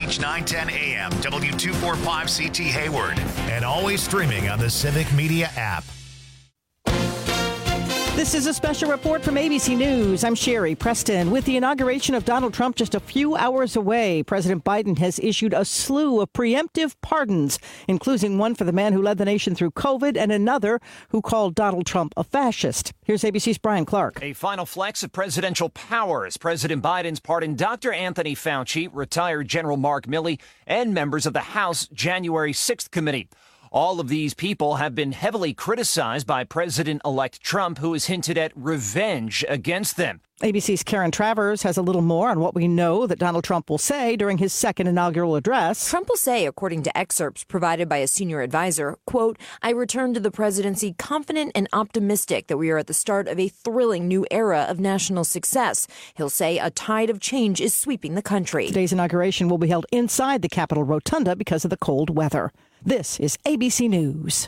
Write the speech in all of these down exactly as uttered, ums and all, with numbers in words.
H nine ten A M, W two forty-five C T Hayward, and always streaming on the Civic Media app. This is a special report from A B C News. I'm Sherry Preston. With the inauguration of Donald Trump just a few hours away, President Biden has issued a slew of preemptive pardons, including one for the man who led the nation through COVID and another who called Donald Trump a fascist. Here's A B C's Brian Clark. A final flex of presidential power as President Biden's pardoned Doctor Anthony Fauci, retired General Mark Milley, and members of the House January sixth committee. All of these people have been heavily criticized by President-elect Trump, who has hinted at revenge against them. A B C's Karen Travers has a little more on what we know that Donald Trump will say during his second inaugural address. Trump will say, according to excerpts provided by a senior advisor, quote, I return to the presidency confident and optimistic that we are at the start of a thrilling new era of national success. He'll say a tide of change is sweeping the country. Today's inauguration will be held inside the Capitol Rotunda because of the cold weather. This is A B C News.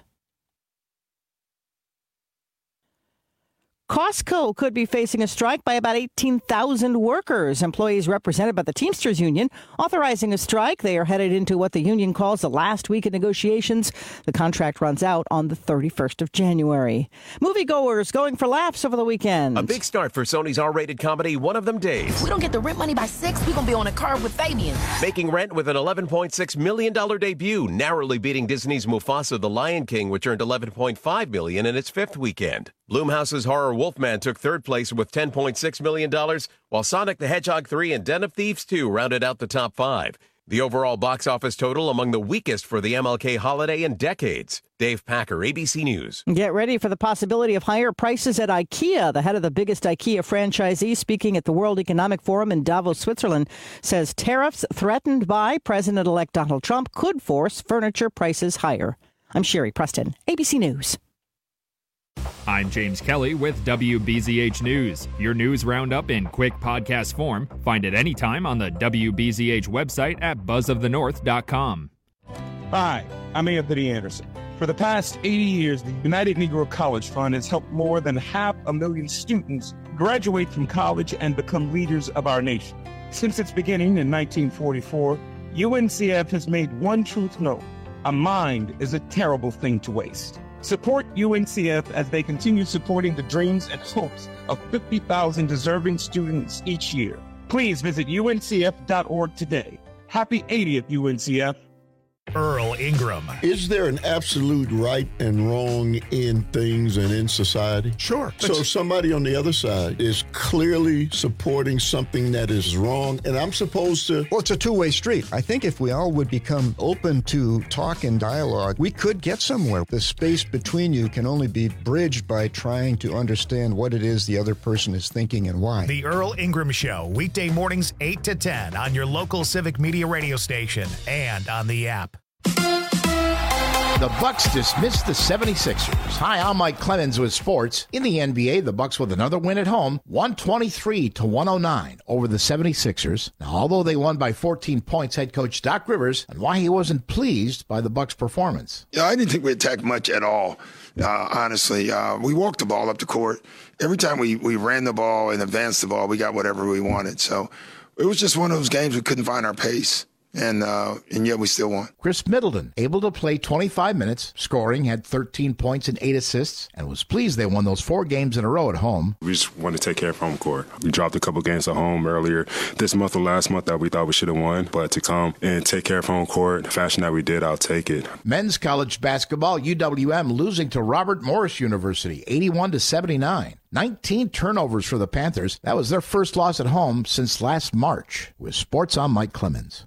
Costco could be facing a strike by about eighteen thousand workers. Employees represented by the Teamsters Union authorizing a strike. They are headed into what the union calls the last week of negotiations. The contract runs out on the thirty-first of January. Moviegoers going for laughs over the weekend. A big start for Sony's R-rated comedy, One of Them Days. We don't get the rent money by six. We're going to be on a car with Fabian. Making rent with an eleven point six million dollars debut, narrowly beating Disney's Mufasa The Lion King, which earned eleven point five million dollars in its fifth weekend. Blumhouse's horror Wolfman took third place with ten point six million dollars, while Sonic the Hedgehog three and Den of Thieves two rounded out the top five. The overall box office total among the weakest for the M L K holiday in decades. Dave Packer, A B C News. Get ready for the possibility of higher prices at IKEA. The head of the biggest IKEA franchisee, speaking at the World Economic Forum in Davos, Switzerland, says tariffs threatened by President-elect Donald Trump could force furniture prices higher. I'm Sherry Preston, A B C News. I'm James Kelly with W B Z H News. Your news roundup in quick podcast form. Find it anytime on the W B Z H website at buzz of the north dot com. Hi, I'm Anthony Anderson. For the past eighty years, the United Negro College Fund has helped more than half a million students graduate from college and become leaders of our nation. Since its beginning in nineteen forty-four, U N C F has made one truth known: a mind is a terrible thing to waste. Support U N C F as they continue supporting the dreams and hopes of fifty thousand deserving students each year. Please visit U N C F dot org today. Happy eightieth, U N C F. Earl Ingram. Is there an absolute right and wrong in things and in society? Sure. So somebody on the other side is clearly supporting something that is wrong, and I'm supposed to... Well, it's a two-way street. I think if we all would become open to talk and dialogue, we could get somewhere. The space between you can only be bridged by trying to understand what it is the other person is thinking and why. The Earl Ingram Show, weekday mornings eight to ten on your local Civic Media radio station and on the app. The Bucks dismissed the seventy-sixers. Hi, I'm Mike Clemens with sports. In the N B A, the Bucks with another win at home, one twenty-three to one oh nine over the seventy-sixers. Now, although they won by fourteen points, head coach Doc Rivers and why he wasn't pleased by the Bucks' performance. Yeah, I didn't think we attacked much at all. Uh, honestly, uh, we walked the ball up the court. Every time we, we ran the ball and advanced the ball, we got whatever we wanted. So it was just one of those games we couldn't find our pace. And uh, and yet we still won. Chris Middleton, able to play twenty-five minutes, scoring, had thirteen points and eight assists, and was pleased they won those four games in a row at home. We just want to take care of home court. We dropped a couple games at home earlier this month or last month that we thought we should have won, but to come and take care of home court, the fashion that we did, I'll take it. Men's college basketball, U W M losing to Robert Morris University, eighty-one to seventy-nine. nineteen turnovers for the Panthers. That was their first loss at home since last March. With sports, I'm Mike Clemens.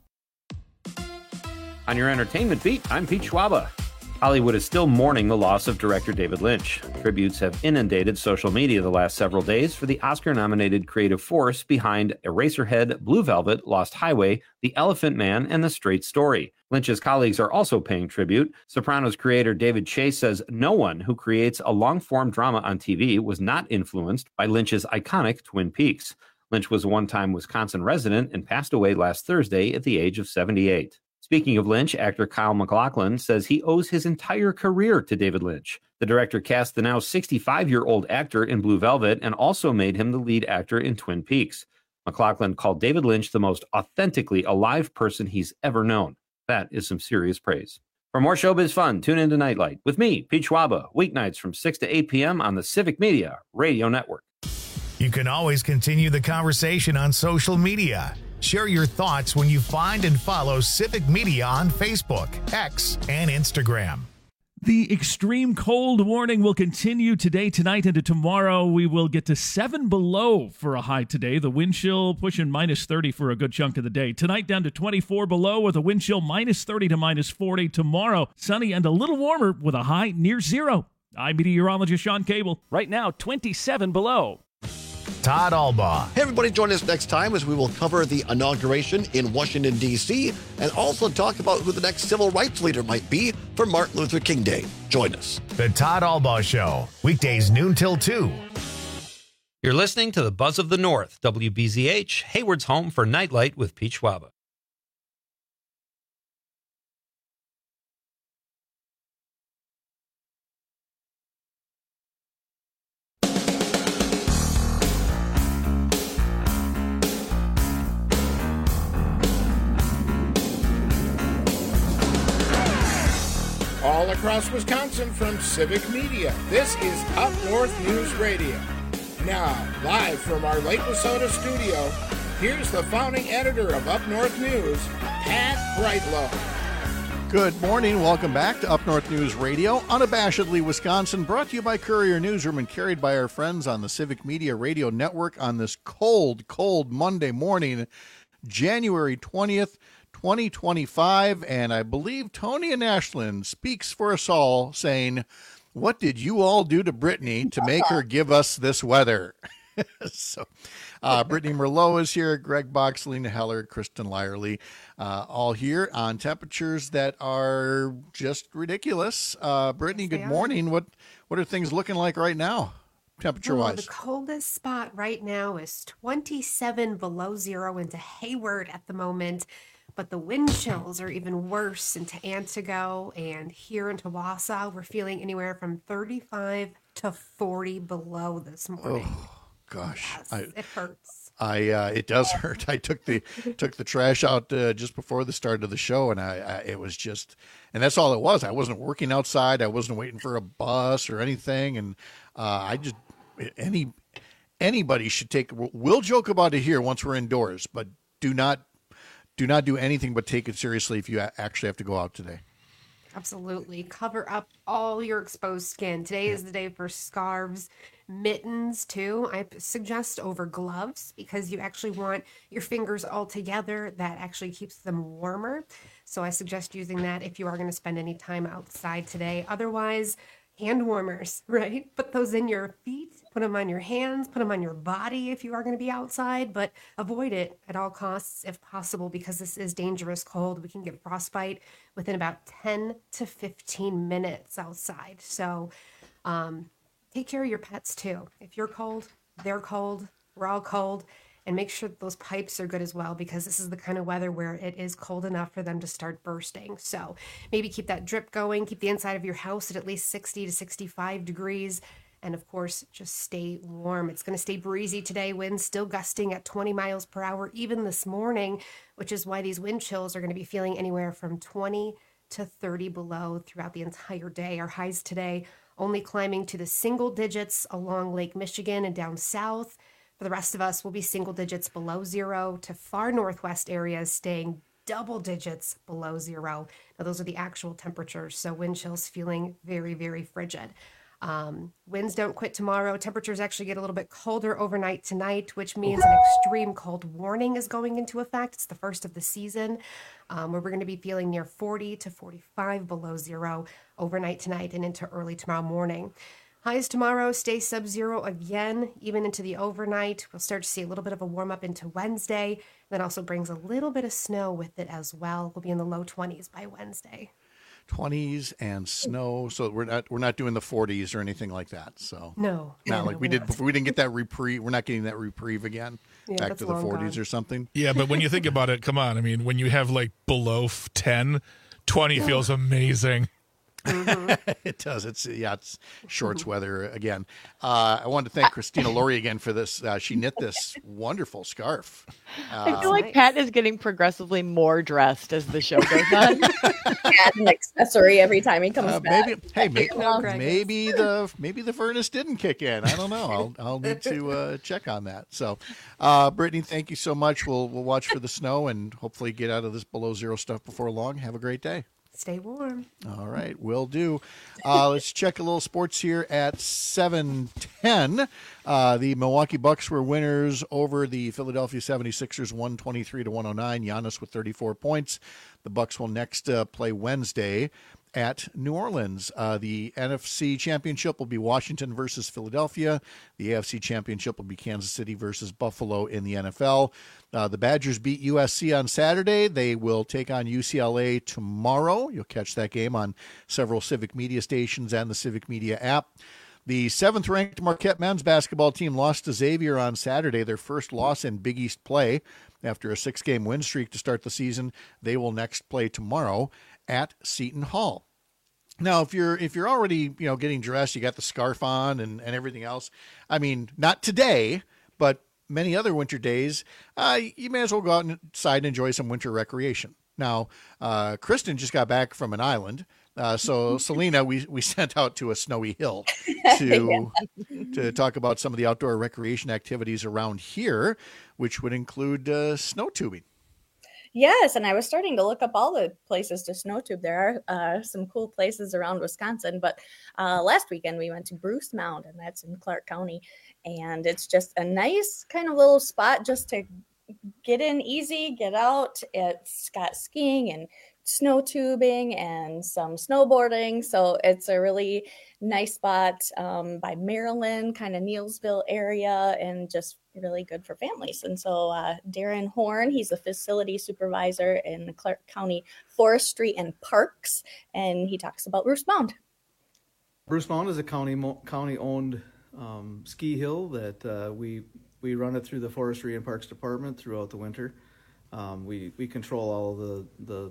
On your entertainment beat, I'm Pete Schwaba. Hollywood is still mourning the loss of director David Lynch. Tributes have inundated social media the last several days for the Oscar-nominated creative force behind Eraserhead, Blue Velvet, Lost Highway, The Elephant Man, and The Straight Story. Lynch's colleagues are also paying tribute. Sopranos creator David Chase says no one who creates a long-form drama on T V was not influenced by Lynch's iconic Twin Peaks. Lynch was a one-time Wisconsin resident and passed away last Thursday at the age of seventy-eight. Speaking of Lynch, actor Kyle MacLachlan says he owes his entire career to David Lynch. The director cast the now sixty-five-year-old actor in Blue Velvet and also made him the lead actor in Twin Peaks. McLaughlin called David Lynch the most authentically alive person he's ever known. That is some serious praise. For more showbiz fun, tune into Nightlight with me, Pete Schwaba, weeknights from six to eight p.m. on the Civic Media Radio Network. You can always continue the conversation on social media. Share your thoughts when you find and follow Civic Media on Facebook, X, and Instagram. The extreme cold warning will continue today, tonight, into tomorrow. We will get to seven below for a high today. The wind chill pushing minus thirty for a good chunk of the day. Tonight down to twenty-four below with a wind chill minus thirty to minus forty. Tomorrow, sunny and a little warmer with a high near zero. I'm meteorologist Sean Cable. Right now, twenty-seven below. Todd Albaugh. Hey, everybody, join us next time as we will cover the inauguration in Washington, D C, and also talk about who the next civil rights leader might be for Martin Luther King Day. Join us. The Todd Albaugh Show, weekdays noon till two. You're listening to the Buzz of the North, W B Z H, Hayward's home for Nightlight with Pete Schwaba. All across Wisconsin from Civic Media, this is Up North News Radio. Now, live from our Lake Wissota studio, here's the founding editor of Up North News, Pat Brightlow. Good morning. Welcome back to Up North News Radio, unabashedly Wisconsin, brought to you by Courier Newsroom and carried by our friends on the Civic Media Radio Network on this cold, cold Monday morning, January twentieth, twenty twenty-five, and I believe Tony and Ashland speaks for us all, saying, what did you all do to Brittany to make her give us this weather? so, uh, Brittany Merlot is here, Greg Box, Lena Heller, Kristen Lyerly, uh, all here on temperatures that are just ridiculous. Uh, Brittany, good morning. What what are things looking like right now, temperature-wise? Oh, the coldest spot right now is twenty-seven below zero into Hayward at the moment. But the wind chills are even worse into Antigo, and here in Wausau, we're feeling anywhere from thirty-five to forty below this morning. Oh, gosh. Yes, I, it hurts. I uh, it does hurt. I took the took the trash out uh, just before the start of the show, and I, I it was just, and that's all it was. I wasn't working outside. I wasn't waiting for a bus or anything, and uh, I just any anybody should take. We'll joke about it here once we're indoors, but do not. Do not do anything but take it seriously if you actually have to go out today. Absolutely. Cover up all your exposed skin. Today is the day for scarves, mittens too. I suggest over gloves because you actually want your fingers all together. That actually keeps them warmer. So I suggest using that if you are going to spend any time outside today. Otherwise, hand warmers, right? Put those in your feet, put them on your hands, put them on your body if you are going to be outside, but avoid it at all costs if possible because this is dangerous cold. We can get frostbite within about ten to fifteen minutes outside. So um, take care of your pets too. If you're cold, they're cold, we're all cold. And make sure that those pipes are good as well because this is the kind of weather where it is cold enough for them to start bursting. So maybe keep that drip going, keep the inside of your house at at least sixty to sixty-five degrees. And of course, just stay warm. It's going to stay breezy today. Winds still gusting at twenty miles per hour, even this morning, which is why these wind chills are going to be feeling anywhere from twenty to thirty below throughout the entire day. Our highs today only climbing to the single digits along Lake Michigan and down south. For the rest of us, we'll be single digits below zero to far northwest areas staying double digits below zero. Now, those are the actual temperatures, so wind chills feeling very, very frigid. Um, winds don't quit tomorrow. Temperatures actually get a little bit colder overnight tonight, which means an extreme cold warning is going into effect. It's the first of the season, um, where we're going to be feeling near forty to forty-five below zero overnight tonight and into early tomorrow morning. Highs tomorrow stay sub-zero again, even into the overnight. We'll start to see a little bit of a warm-up into Wednesday. That also brings a little bit of snow with it as well. We'll be in the low twenties by Wednesday. twenties and snow, so we're not we're not doing the forties or anything like that. So no, not no, like no, we did not. before. We didn't get that reprieve. We're not getting that reprieve again. Yeah, back that's to the long forties gone. or something. Yeah, but when you think about it, come on. I mean, when you have like below ten, twenty feels amazing. Mm-hmm. It does. It's yeah, it's shorts weather again. Uh, I wanted to thank Christina Laurie again for this. Uh, she knit this wonderful scarf. Uh, I feel like Pat is getting progressively more dressed as the show goes on. Add an accessory every time he comes uh, back. Maybe, hey, maybe, maybe the maybe the furnace didn't kick in. I don't know. I'll I'll need to uh, check on that. So, uh, Brittany, thank you so much. We'll we'll watch for the snow and hopefully get out of this below zero stuff before long. Have a great day. Stay warm. All right, will do. Uh, let's check a little sports here at seven ten. Uh, the Milwaukee Bucks were winners over the Philadelphia seventy-sixers, one twenty-three to one oh nine. Giannis with thirty-four points. The Bucks will next uh, play Wednesday at New Orleans. Uh, the N F C Championship will be Washington versus Philadelphia. The A F C Championship will be Kansas City versus Buffalo in the N F L. Uh, the Badgers beat U S C on Saturday. They will take on U C L A tomorrow. You'll catch that game on several Civic Media stations and the Civic Media app. The seventh-ranked Marquette men's basketball team lost to Xavier on Saturday, their first loss in Big East play. After a six-game win streak to start the season, they will next play tomorrow at Seton Hall. Now, if you're if you're already you know getting dressed, you got the scarf on and, and everything else. I mean, not today, but many other winter days, uh, you may as well go out inside and enjoy some winter recreation. Now, uh, Kristen just got back from an island. Uh, so Selena, we, we sent out to a snowy hill to yeah. to talk about some of the outdoor recreation activities around here, which would include uh, snow tubing. Yes, and I was starting to look up all the places to snow tube. There are uh, some cool places around Wisconsin, but uh, last weekend we went to Bruce Mound, and that's in Clark County, and it's just a nice kind of little spot just to get in easy, get out. It's got skiing and snow tubing and some snowboarding. So it's a really nice spot um, by Maryland, kind of Neilsville area, and just really good for families. And so uh, Darren Horn, he's a facility supervisor in the Clark County Forestry and Parks, and he talks about Bruce Mound. Bruce Mound is a county county owned um, ski hill that uh, we we run it through the Forestry and Parks Department throughout the winter. Um, we we control all the the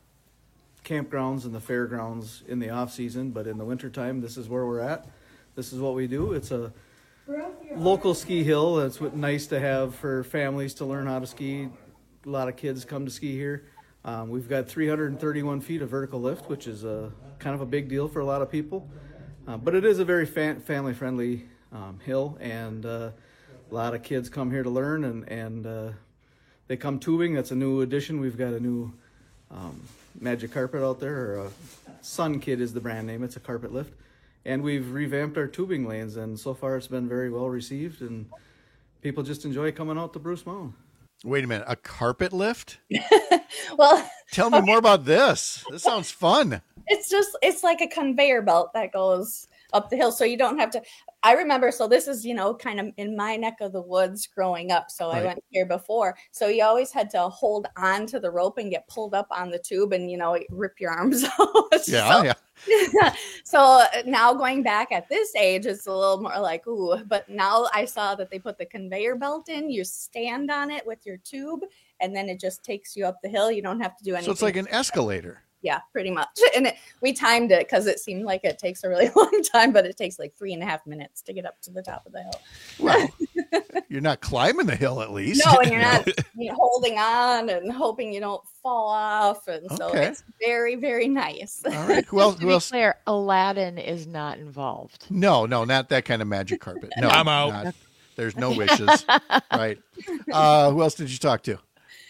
campgrounds and the fairgrounds in the off season, but in the wintertime, this is where we're at. This is what we do. It's a local ski hill. That's what nice to have for families to learn how to ski. A lot of kids come to ski here. Um, we've got three hundred thirty-one feet of vertical lift, which is a kind of a big deal for a lot of people. Uh, but it is a very fa- family-friendly um, hill, and uh, a lot of kids come here to learn, and, and uh, they come tubing. That's a new addition. We've got a new um, Magic Carpet out there, or uh, Sun Kid is the brand name. It's a carpet lift. And we've revamped our tubing lanes, and so far it's been very well received, and people just enjoy coming out to Bruce Mound. Wait a minute, a carpet lift? Well, tell me more about this. This sounds fun. It's just, it's like a conveyor belt that goes up the hill, so you don't have to. I remember, so this is, you know, kind of in my neck of the woods growing up. So right. I went here before. So you always had to hold on to the rope and get pulled up on the tube and, you know, rip your arms out. Yeah, so, yeah. So now going back at this age, it's a little more like, ooh, but now I saw that they put the conveyor belt in. You stand on it with your tube, and then it just takes you up the hill. You don't have to do anything. So it's like an escalator. Yeah, pretty much. And it, we timed it because it seemed like it takes a really long time, but it takes like three and a half minutes to get up to the top of the hill. Well, you're not climbing the hill at least. No, and you're not you know, holding on and hoping you don't fall off. And so okay. It's very, very nice. All right. Who else? To who else? be clear, Aladdin is not involved. No, no, not that kind of magic carpet. No, I'm out. Not, there's no wishes. Right. Uh, who else did you talk to?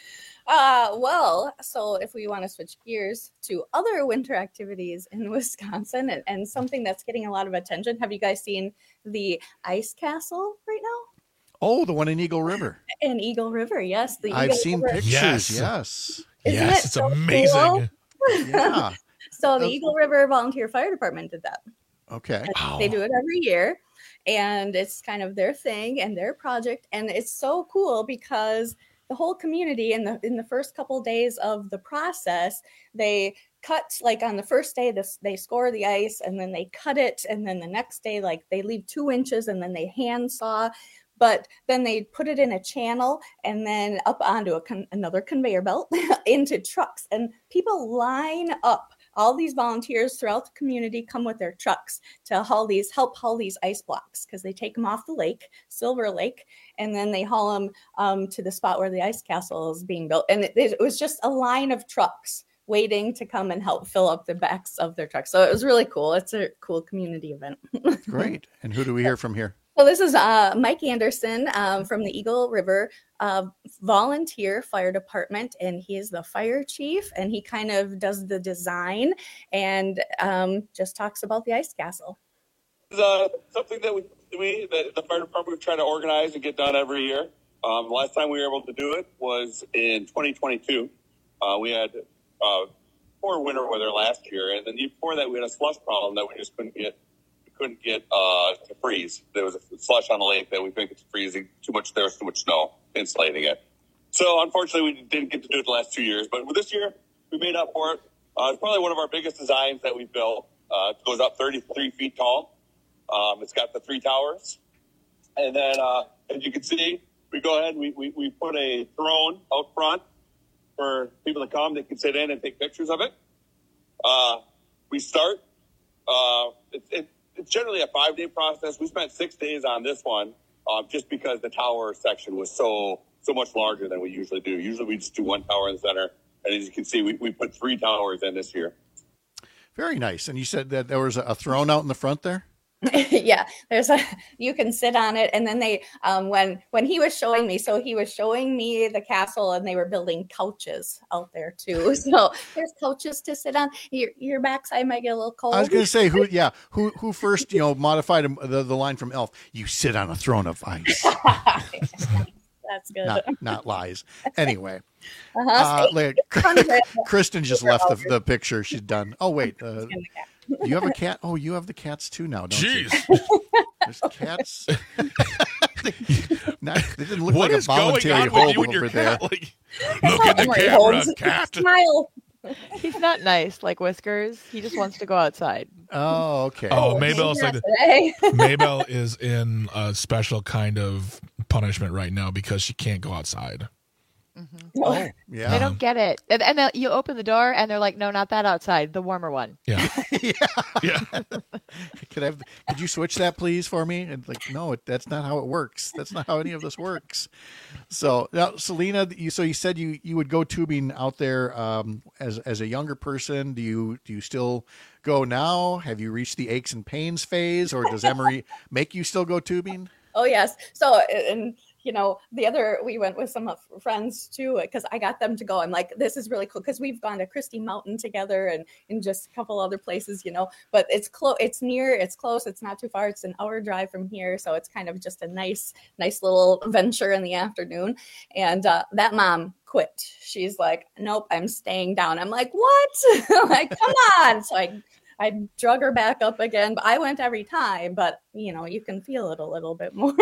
Uh, well, so if we want to switch gears to other winter activities in Wisconsin and, and something that's getting a lot of attention, have you guys seen the ice castle right now? Oh, the one in Eagle River. In Eagle River, yes. The I've Eagle seen River. pictures, yes. Yes, yes it it's so amazing. Cool? Yeah. So the Eagle River Volunteer Fire Department did that. Okay. Wow. They do it every year, and it's kind of their thing and their project, and it's so cool because the whole community in the in the first couple of days of the process, they cut, like on the first day, this they score the ice and then they cut it. And then the next day, like they leave two inches and then they hand saw, but then they put it in a channel and then up onto a con- another conveyor belt into trucks. And people line up all these volunteers throughout the community come with their trucks to haul these, help haul these ice blocks because they take them off the lake, Silver Lake, and then they haul them um, to the spot where the ice castle is being built. And it, it was just a line of trucks waiting to come and help fill up the backs of their trucks. So it was really cool. It's a cool community event. Great. And who do we hear from here? So this is uh, Mike Anderson um, from the Eagle River uh, Volunteer Fire Department, and he is the fire chief, and he kind of does the design and um, just talks about the ice castle. It's uh, something that we, we that the fire department try to organize and get done every year. Um, the last time we were able to do it was in twenty twenty-two. Uh, we had uh, poor winter weather last year, and then before that we had a slush problem that we just couldn't get. couldn't get uh, to freeze. There was a slush on the lake that we couldn't get to freezing. Too much, there was too much snow insulating it. So unfortunately, we didn't get to do it the last two years. But this year, we made up for it. Uh, it's probably one of our biggest designs that we've built. Uh, it goes up thirty-three feet tall. Um, it's got the three towers. And then, uh, as you can see, we go ahead and we, we, we put a throne out front for people to come. They can sit in and take pictures of it. Uh, we start. Uh, it, it, It's generally a five-day process. We spent six days on this one um, just because the tower section was so so much larger than we usually do. Usually we just do one tower in the center. And as you can see, we, we put three towers in this year. Very nice. And you said that there was a throne out in the front there? Yeah, there's a, you can sit on it. And then they, um, when, when he was showing me, so he was showing me the castle and they were building couches out there too. So there's couches to sit on. Your, your backside might get a little cold. I was going to say, who, yeah, who, who first, you know, modified the, the line from Elf, you sit on a throne of ice. That's good. Not, not lies. Anyway, uh-huh. uh, like, Kristen just left the, the picture. She's done. Oh, wait. Uh, you have a cat? Oh, you have the cats too now, don't Jeez. you? There's cats. Not, they didn't look what like is a voluntary going on with hold you and over your there. cat? Like, look at the camera, cat. Smile. He's not nice like Whiskers. He just wants to go outside. Oh, okay. Oh, Maybell's like the, Maybell is in a special kind of punishment right now because she can't go outside. Mm-hmm. Oh, yeah. They don't get it. And, and you open the door and they're like, no, not that outside. The warmer one. Yeah. yeah. Yeah. Could I have, could you switch that please for me? And like, no, it, that's not how it works. That's not how any of this works. So now, Selena, you, so you said you, you would go tubing out there um, as, as a younger person. Do you, do you still go now? Have you reached the aches and pains phase, or does Emory make you still go tubing? Oh, yes. So, and you know, the other, we went with some friends too, because I got them to go. I'm like, this is really cool because we've gone to Christie Mountain together and in just a couple other places, you know, but it's close, it's near, it's close, it's not too far. It's an hour drive from here. So it's kind of just a nice, nice little venture in the afternoon. And uh, that mom quit. She's like, nope, I'm staying down. I'm like, what? Like, come on. So I I drug her back up again, but I went every time, but you know, you can feel it a little bit more.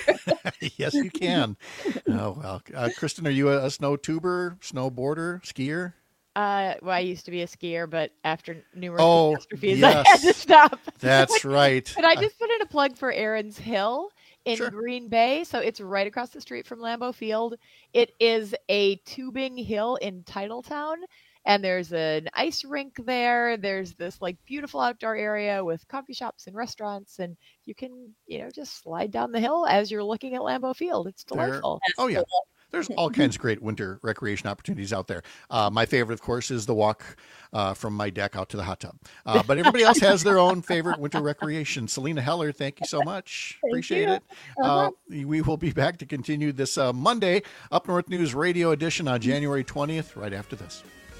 Yes, you can. Oh, well, uh, Kristen, are you a, a snow tuber, snowboarder, skier? Uh, well, I used to be a skier, but after numerous oh, catastrophes, yes. I had to stop. That's right. But I just put in a plug for Aaron's Hill in Sure. Green Bay. So it's right across the street from Lambeau Field. It is a tubing hill in Titletown. And there's an ice rink there. There's this like beautiful outdoor area with coffee shops and restaurants. And you can, you know, just slide down the hill as you're looking at Lambeau Field. It's delightful. There, oh, yeah. There's all kinds of great winter recreation opportunities out there. Uh, my favorite, of course, is the walk uh, from my deck out to the hot tub. Uh, but everybody else has their own favorite winter recreation. Selena Heller, thank you so much. Thank Appreciate you. it. Uh, we will be back to continue this uh, Monday Up North News Radio edition on January twentieth, right after this.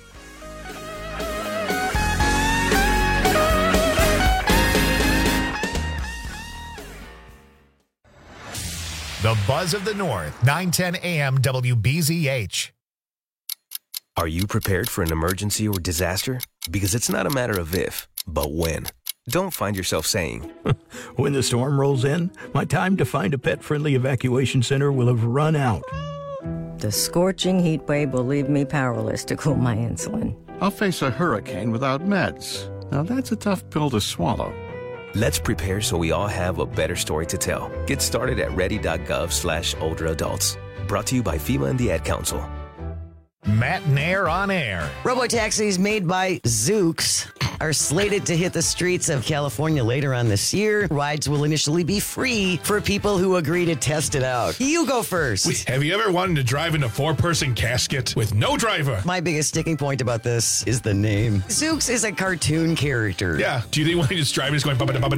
The Buzz of the North, nine ten A M W B Z H. Are you prepared for an emergency or disaster? Because it's not a matter of if, but when. Don't find yourself saying, when the storm rolls in, my time to find a pet-friendly evacuation center will have run out. The scorching heat wave will leave me powerless to cool my insulin. I'll face a hurricane without meds. Now that's a tough pill to swallow. Let's prepare so we all have a better story to tell. Get started at ready.gov slash older adults. Brought to you by FEMA and the Ad Council. Matt Nair on air. Robotaxis made by Zoox are slated to hit the streets of California later on this year. Rides will initially be free for people who agree to test it out. You go first. Wait, have you ever wanted to drive in a four-person casket with no driver? My biggest sticking point about this is the name. Zoox is a cartoon character. Yeah. Do you think when he's driving, he's going...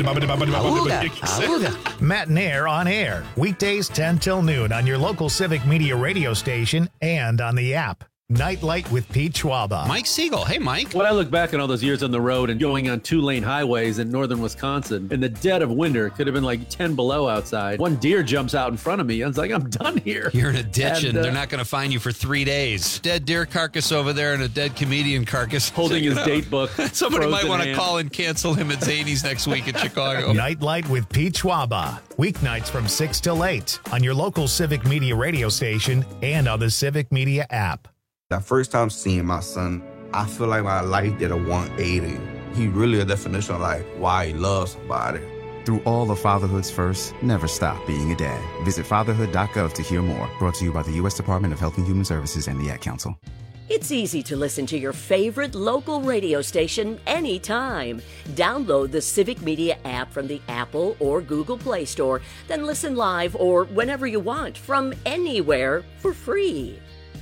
Awooga. Matt Nair on air. Weekdays ten till noon on your local Civic Media radio station and on the app. Nightlight with Pete Schwaba. Mike Siegel. Hey, Mike. When I look back on all those years on the road and going on two-lane highways in northern Wisconsin, in the dead of winter, it could have been like ten below outside. One deer jumps out in front of me. I was like, I'm done here. You're in a ditch, and, and uh, uh, they're not going to find you for three days. Dead deer carcass over there and a dead comedian carcass. Holding his date book. Somebody might want to hand. call and cancel him at Zany's next week in Chicago. Nightlight with Pete Schwaba. Weeknights from six till eight on your local Civic Media radio station and on the Civic Media app. That first time seeing my son, I feel like my life did a one eighty. He really a definition of like why he loves somebody. Through all of fatherhood's first, never stop being a dad. Visit fatherhood dot gov to hear more. Brought to you by the U S Department of Health and Human Services and the Ad Council. It's easy to listen to your favorite local radio station anytime. Download the Civic Media app from the Apple or Google Play Store, then listen live or whenever you want from anywhere for free.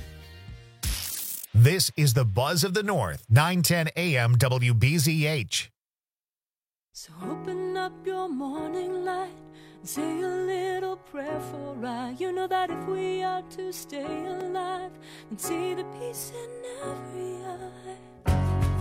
This is the Buzz of the North, nine ten A M W B Z H. So open up your morning light and say a little prayer for I. You know that if we are to stay alive and see the peace in every eye.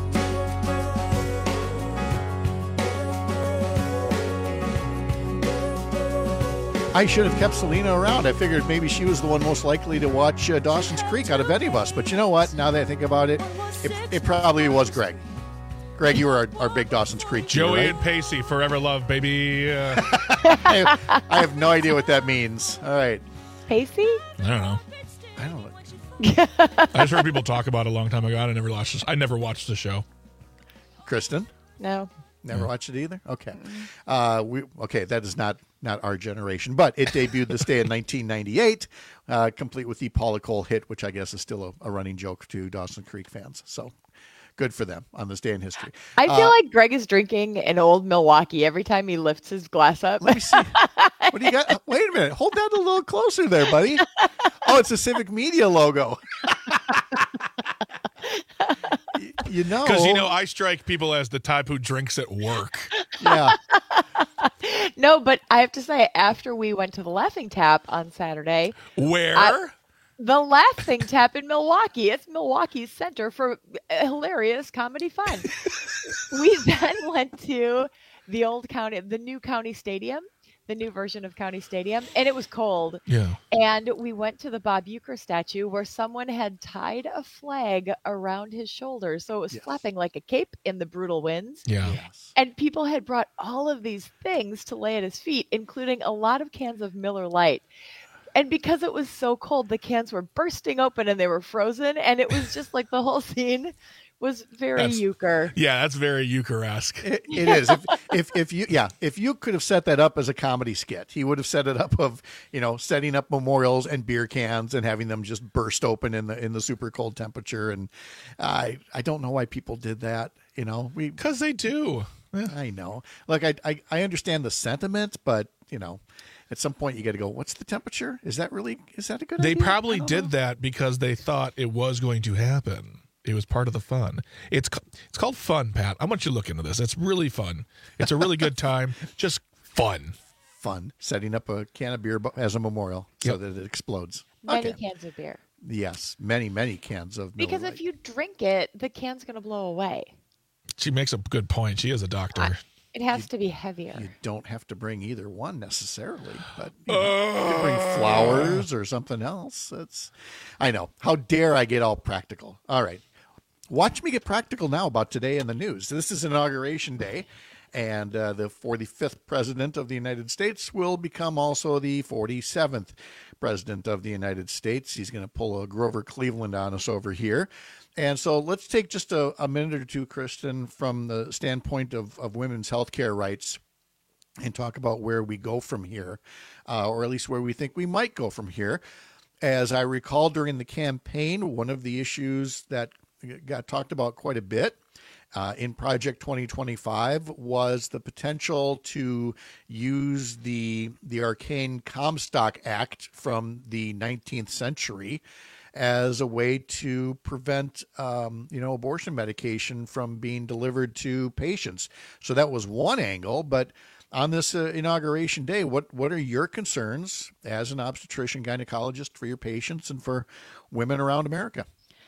I should have kept Selena around. I figured maybe she was the one most likely to watch uh, Dawson's Creek out of any of us. But you know what? Now that I think about it, it, it probably was Greg. Greg, you were our, our big Dawson's Creek cheer, Joey right? and Pacey, forever love, baby. Uh, I, I have no idea what that means. All right. Pacey? I don't know. I don't know. I just heard people talk about it a long time ago. I never watched this. I never watched the show. Kristen? No. Never Yeah. watched it either? Okay. Uh, we Okay, that is not, not our generation, but it debuted this day in nineteen ninety-eight, uh, complete with the Paula Cole hit, which I guess is still a, a running joke to Dawson Creek fans. So good for them on this day in history. I feel Uh, like Greg is drinking an old Milwaukee every time he lifts his glass up. Let me see. What do you got? Wait a minute. Hold that a little closer there, buddy. Oh, it's a Civic Media logo. Y- you know. Because, you know, I strike people as the type who drinks at work. Yeah. No, but I have to say, after we went to the Laughing Tap on Saturday, Where? I- the Laughing Tap in Milwaukee. It's Milwaukee's center for hilarious comedy fun. We then went to the old county, the new county stadium, the new version of County Stadium, and it was cold. Yeah. And we went to the Bob Uecker statue where someone had tied a flag around his shoulders. So it was Yes. flapping like a cape in the brutal winds. Yeah. And people had brought all of these things to lay at his feet, including a lot of cans of Miller Lite. And because it was so cold, the cans were bursting open and they were frozen. And it was just like the whole scene was very That's- Euchre. Yeah, that's very Euchre-esque. It, it is. If, if if you yeah, if you could have set that up as a comedy skit, he would have set it up of, you know, setting up memorials and beer cans and having them just burst open in the in the super cold temperature. And I I don't know why people did that. You know, we because they do. Yeah. I know. Like I, I I understand the sentiment, but you know, at some point you got to go. What's the temperature? Is that really? Is that a good They idea? probably I don't did know. that because they thought it was going to happen. It was part of the fun. It's ca- it's called fun, Pat. I want you to look into this. It's really fun. It's a really good time. Just fun. Fun setting up a can of beer bu- as a memorial so Yep. that it explodes. Many Okay. cans of beer. Yes, many many cans of Miller Because Lite. if you drink it, the can's going to blow away. She makes a good point. She is a doctor. It has to be heavier. You don't have to bring either one necessarily, but you, know, you can bring flowers or something else. It's, I know. How dare I get all practical? All right. Watch me get practical now about today in the news. This is Inauguration Day, and uh, the forty-fifth President of the United States will become also the forty-seventh President of the United States. He's going to pull a Grover Cleveland on us over here. And so let's take just a, a minute or two, Kristen, from the standpoint of, of women's health care rights and talk about where we go from here, uh, or at least where we think we might go from here. As I recall during the campaign, one of the issues that got talked about quite a bit uh, in Project twenty twenty-five was the potential to use the the arcane Comstock Act from the nineteenth century as a way to prevent, um, you know, abortion medication from being delivered to patients. So that was one angle. But on this uh, inauguration day, what, what are your concerns as an obstetrician gynecologist for your patients and for women around America?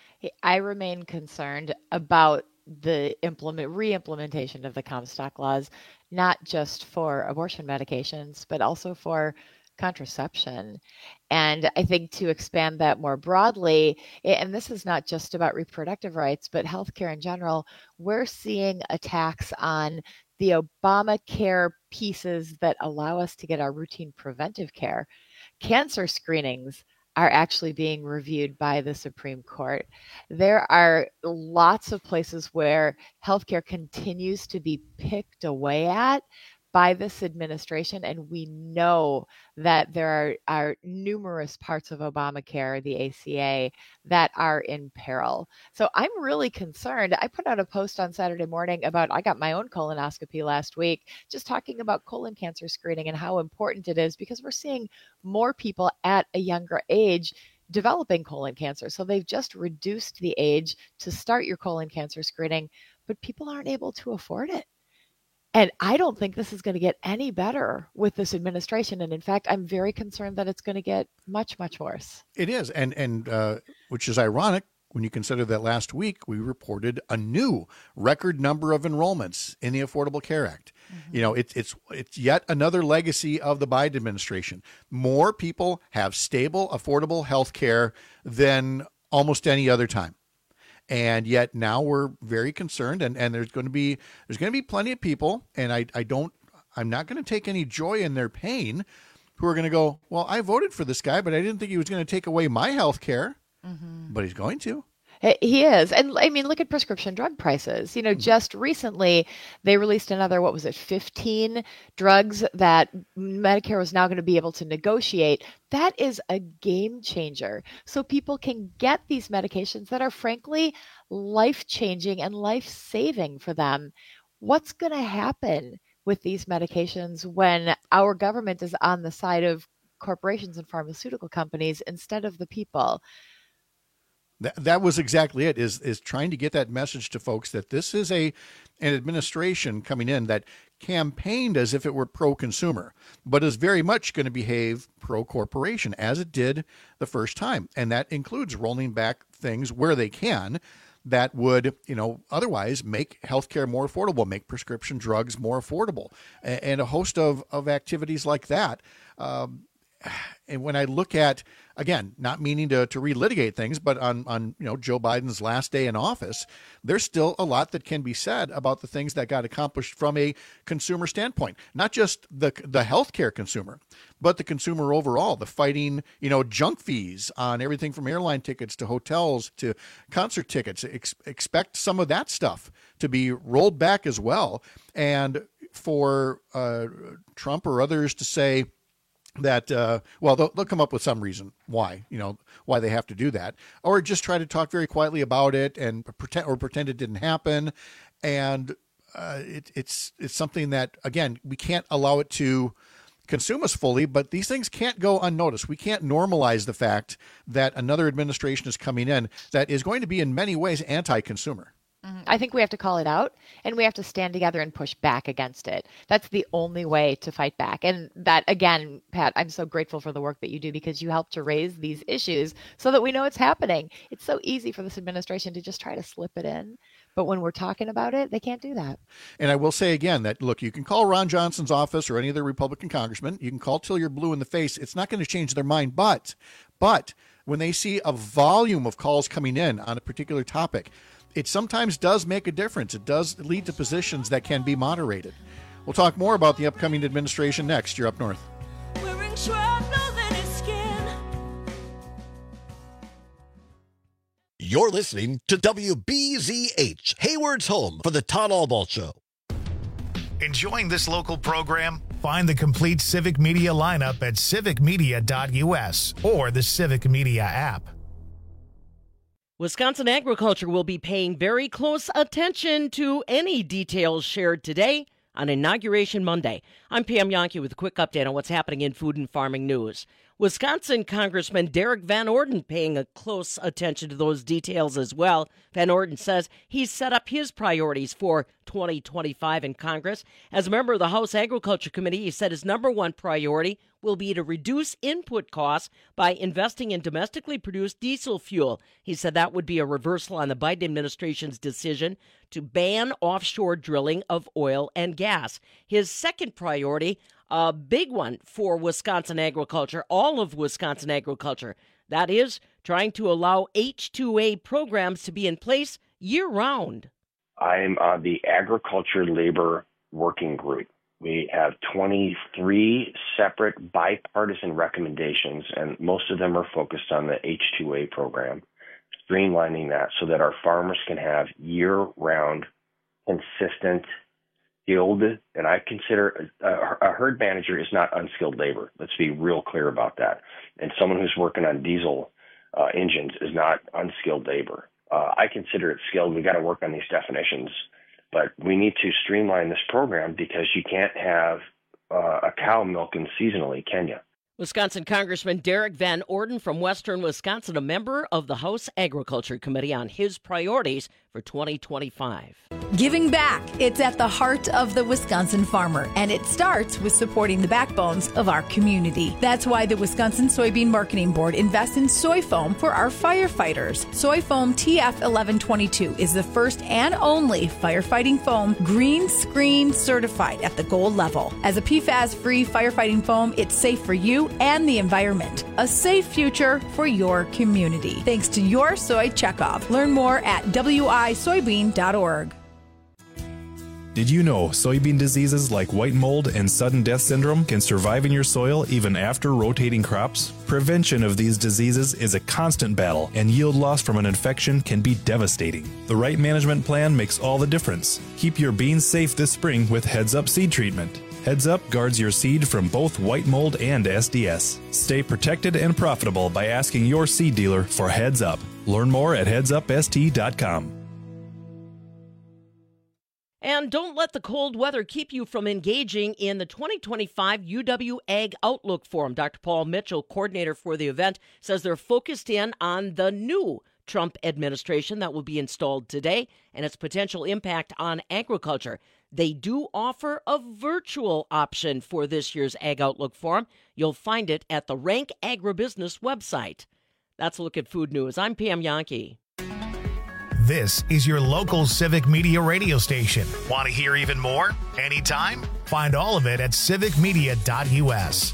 I remain concerned about the implement re-implementation of the Comstock laws, not just for abortion medications, but also for contraception. And I think to expand that more broadly, and this is not just about reproductive rights, but healthcare in general, we're seeing attacks on the Obamacare pieces that allow us to get our routine preventive care. Cancer screenings are actually being reviewed by the Supreme Court. There are lots of places where healthcare continues to be picked away at by this administration, and we know that there are, are numerous parts of Obamacare, the A C A, that are in peril. So I'm really concerned. I put out a post on Saturday morning about, I got my own colonoscopy last week, just talking about colon cancer screening and how important it is, because we're seeing more people at a younger age developing colon cancer. So they've just reduced the age to start your colon cancer screening, but people aren't able to afford it. And I don't think this is going to get any better with this administration. And in fact, I'm very concerned that it's going to get much, much worse. It is. And, and uh, which is ironic when you consider that last week we reported a new record number of enrollments in the Affordable Care Act. Mm-hmm. You know, it, it's it's yet another legacy of the Biden administration. More people have stable, affordable health care than almost any other time. And yet now we're very concerned, and, and there's going to be there's going to be plenty of people, and I, I don't I'm not going to take any joy in their pain, who are going to go, well, I voted for this guy, but I didn't think he was going to take away my health care, mm-hmm. but he's going to. He is. And I mean, look at prescription drug prices. You know, just recently they released another, what was it, fifteen drugs that Medicare was now going to be able to negotiate. That is a game changer. So people can get these medications that are frankly life-changing and life-saving for them. What's going to happen with these medications when our government is on the side of corporations and pharmaceutical companies instead of the people? That that was exactly it, is is trying to get that message to folks that this is a an administration coming in that campaigned as if it were pro-consumer, but is very much going to behave pro-corporation, as it did the first time. And that includes rolling back things where they can that would, you know, otherwise make healthcare more affordable, make prescription drugs more affordable, and, and a host of, of activities like that. Um, And when I look at, again, not meaning to, to relitigate things, but on, on you know Joe Biden's last day in office, there's still a lot that can be said about the things that got accomplished from a consumer standpoint. Not just the the healthcare consumer, but the consumer overall. The fighting, you know, junk fees on everything from airline tickets to hotels to concert tickets. Ex- expect some of that stuff to be rolled back as well. And for uh, Trump or others to say that, uh, well, they'll, they'll come up with some reason why, you know, why they have to do that, or just try to talk very quietly about it and pretend or pretend it didn't happen. And uh, it, it's it's something that, again, we can't allow it to consume us fully, but these things can't go unnoticed. We can't normalize the fact that another administration is coming in that is going to be in many ways anti-consumer. I think we have to call it out, and we have to stand together and push back against it. That's the only way to fight back. And that, again, Pat, I'm so grateful for the work that you do, because you help to raise these issues so that we know it's happening. It's so easy for this administration to just try to slip it in. But when we're talking about it, they can't do that. And I will say again that, look, you can call Ron Johnson's office or any other Republican congressman. You can call till you're blue in the face. It's not going to change their mind. But, but when they see a volume of calls coming in on a particular topic, it sometimes does make a difference. It does lead to positions that can be moderated. We'll talk more about the upcoming administration next. You're Up North. Wearing shrapnel in his skin. You're listening to W B Z H, Hayward's home for the Todd Albaugh Show. Enjoying this local program? Find the complete Civic Media lineup at civic media dot u s or the Civic Media app. Wisconsin agriculture will be paying very close attention to any details shared today on Inauguration Monday. I'm Pam Yonke with a quick update on what's happening in food and farming news. Wisconsin Congressman Derek Van Orden paying a close attention to those details as well. Van Orden says he's set up his priorities for twenty twenty-five in Congress. As a member of the House Agriculture Committee, he said his number one priority will be to reduce input costs by investing in domestically produced diesel fuel. He said that would be a reversal on the Biden administration's decision to ban offshore drilling of oil and gas. His second priority, a big one for Wisconsin agriculture, all of Wisconsin agriculture, that is trying to allow H two A programs to be in place year-round. I'm on the Agriculture Labor Working Group. We have twenty-three separate bipartisan recommendations, and most of them are focused on the H two A program, streamlining that so that our farmers can have year-round, consistent, skilled, and I consider a, a herd manager is not unskilled labor. Let's be real clear about that. And someone who's working on diesel uh, engines is not unskilled labor. Uh, I consider it skilled. We got to work on these definitions, but we need to streamline this program because you can't have uh, a cow milking seasonally, can you? Wisconsin Congressman Derek Van Orden from Western Wisconsin, a member of the House Agriculture Committee, on his priorities for twenty twenty-five. Giving back. It's at the heart of the Wisconsin farmer, and it starts with supporting the backbones of our community. That's why the Wisconsin Soybean Marketing Board invests in soy foam for our firefighters. Soy foam T F eleven twenty-two is the first and only firefighting foam green screen certified at the gold level. As a P FAS-free firefighting foam, it's safe for you and the environment. A safe future for your community. Thanks to your Soy Checkoff. Learn more at w i soybean dot org. Did you know soybean diseases like white mold and sudden death syndrome can survive in your soil even after rotating crops? Prevention of these diseases is a constant battle, and yield loss from an infection can be devastating. The right management plan makes all the difference. Keep your beans safe this spring with Heads Up Seed Treatment. Heads Up guards your seed from both white mold and S D S. Stay protected and profitable by asking your seed dealer for Heads Up. Learn more at heads up s t dot com. And don't let the cold weather keep you from engaging in the twenty twenty-five U W Ag Outlook Forum. Doctor Paul Mitchell, coordinator for the event, says they're focused in on the new Trump administration that will be installed today and its potential impact on agriculture. They do offer a virtual option for this year's Ag Outlook Forum. You'll find it at the Rank Agribusiness website. That's a look at food news. I'm Pam Yonke. This is your local Civic Media radio station. Want to hear even more? Anytime? Find all of it at civic media dot u s.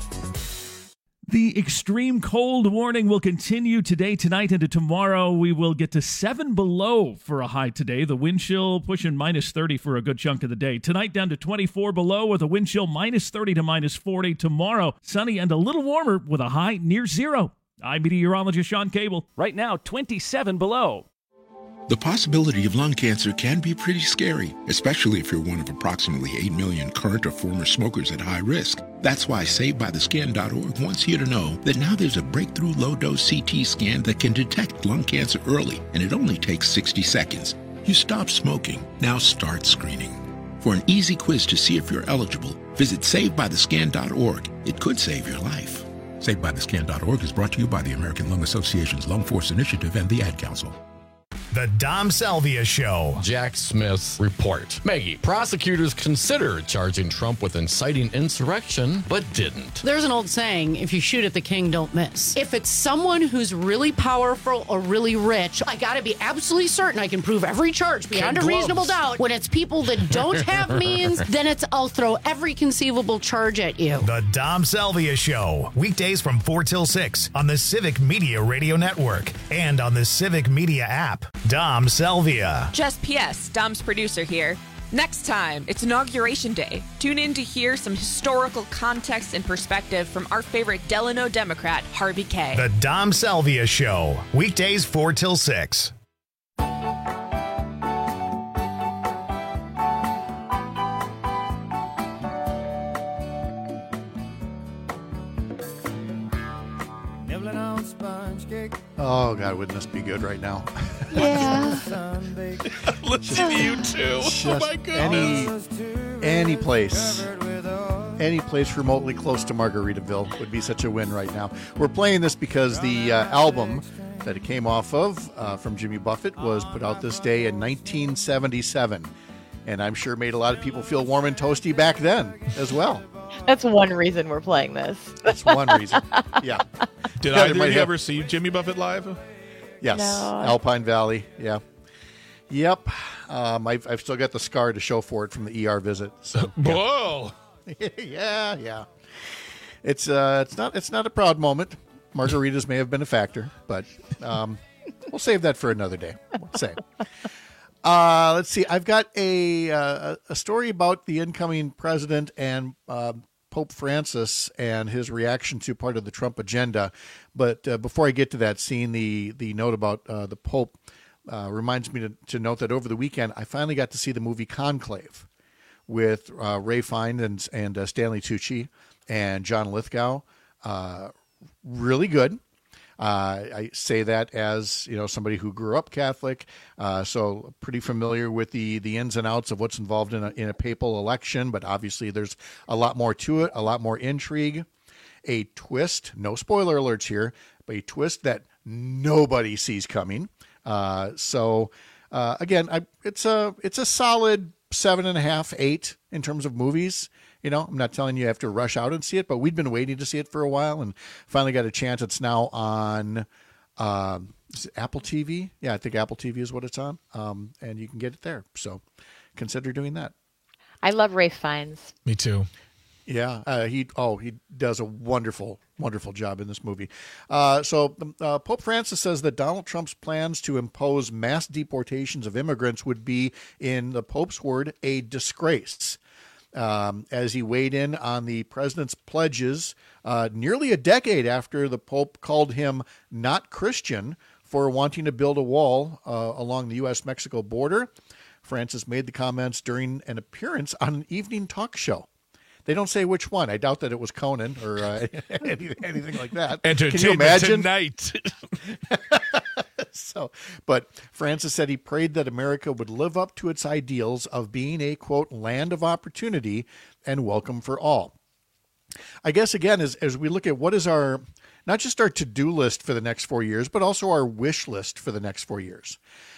The extreme cold warning will continue today, tonight, into tomorrow. We will get to seven below for a high today. The wind chill pushing minus thirty for a good chunk of the day. Tonight down to twenty-four below with a wind chill minus thirty to minus forty. Tomorrow, sunny and a little warmer with a high near zero. I'm meteorologist Sean Cable. Right now, twenty-seven below. The possibility of lung cancer can be pretty scary, especially if you're one of approximately eight million current or former smokers at high risk. That's why saved by the skin dot org wants you to know that now there's a breakthrough low-dose C T scan that can detect lung cancer early, and it only takes sixty seconds. You stop smoking, now start screening. For an easy quiz to see if you're eligible, visit saved by the skin dot org. It could save your life. saved by the skin dot org is brought to you by the American Lung Association's Lung Force Initiative and the Ad Council. The Dom Salvia Show. Jack Smith's report. Maggie, prosecutors considered charging Trump with inciting insurrection, but didn't. There's an old saying, if you shoot at the king, don't miss. If it's someone who's really powerful or really rich, I gotta be absolutely certain I can prove every charge beyond Kid a reasonable gloves. doubt. When it's people that don't have means, then it's I'll throw every conceivable charge at you. The Dom Salvia Show. Weekdays from four till six on the Civic Media Radio Network and on the Civic Media app. Dom Salvia. Just P S, Dom's producer here. Next time, it's Inauguration Day. Tune in to hear some historical context and perspective from our favorite Delano Democrat, Harvey Kaye. The Dom Salvia Show. Weekdays four till six. Oh, God, wouldn't this be good right now? Yeah. Listen to you too. Oh, my goodness. Any, any place, any place remotely close to Margaritaville would be such a win right now. We're playing this because the uh, album that it came off of uh, from Jimmy Buffett was put out this day in nineteen seventy-seven. And I'm sure made a lot of people feel warm and toasty back then as well. That's one reason we're playing this. That's one reason. Yeah. Did Yeah, either might of you have- ever see Jimmy Buffett live? Yes. No. Alpine Valley. Yeah. Yep. Um, I've, I've still got the scar to show for it from the E R visit. So, yeah. Whoa. yeah, yeah. It's uh, it's not it's not a proud moment. Margaritas may have been a factor, but um, we'll save that for another day. We'll save. Uh, let's see. I've got a uh, a story about the incoming president and uh, Pope Francis and his reaction to part of the Trump agenda. But uh, before I get to that, seeing the the note about uh, the Pope uh, reminds me to, to note that over the weekend I finally got to see the movie Conclave with uh, Ray Fiennes and and uh, Stanley Tucci and John Lithgow. Uh, really good. Uh, I say that as, you know, somebody who grew up Catholic, uh, so pretty familiar with the, the ins and outs of what's involved in a, in a papal election, but obviously there's a lot more to it, a lot more intrigue, a twist, no spoiler alerts here, but a twist that nobody sees coming. Uh, so uh, again, I, it's a it's a solid seven and a half, eight in terms of movies. You know, I'm not telling you you have to rush out and see it, but we'd been waiting to see it for a while and finally got a chance. It's now on um, is it Apple T V. Yeah, I think Apple T V is what it's on, um, and you can get it there. So consider doing that. I love Ray Fiennes. Me too. Yeah, uh, he oh he does a wonderful, wonderful job in this movie. Uh, so uh, Pope Francis says that Donald Trump's plans to impose mass deportations of immigrants would be, in the Pope's word, a disgrace. Um, as he weighed in on the president's pledges uh, nearly a decade after the Pope called him not Christian for wanting to build a wall uh, along the U S Mexico border, Francis made the comments during an appearance on an evening talk show. They don't say which one. I doubt that it was Conan or uh, anything, anything like that. Can you Entertainment imagine? Tonight. So, but Francis said he prayed that America would live up to its ideals of being a, quote, land of opportunity and welcome for all. I guess, again, as, as we look at what is our, not just our to-do list for the next four years, but also our wish list for the next four years.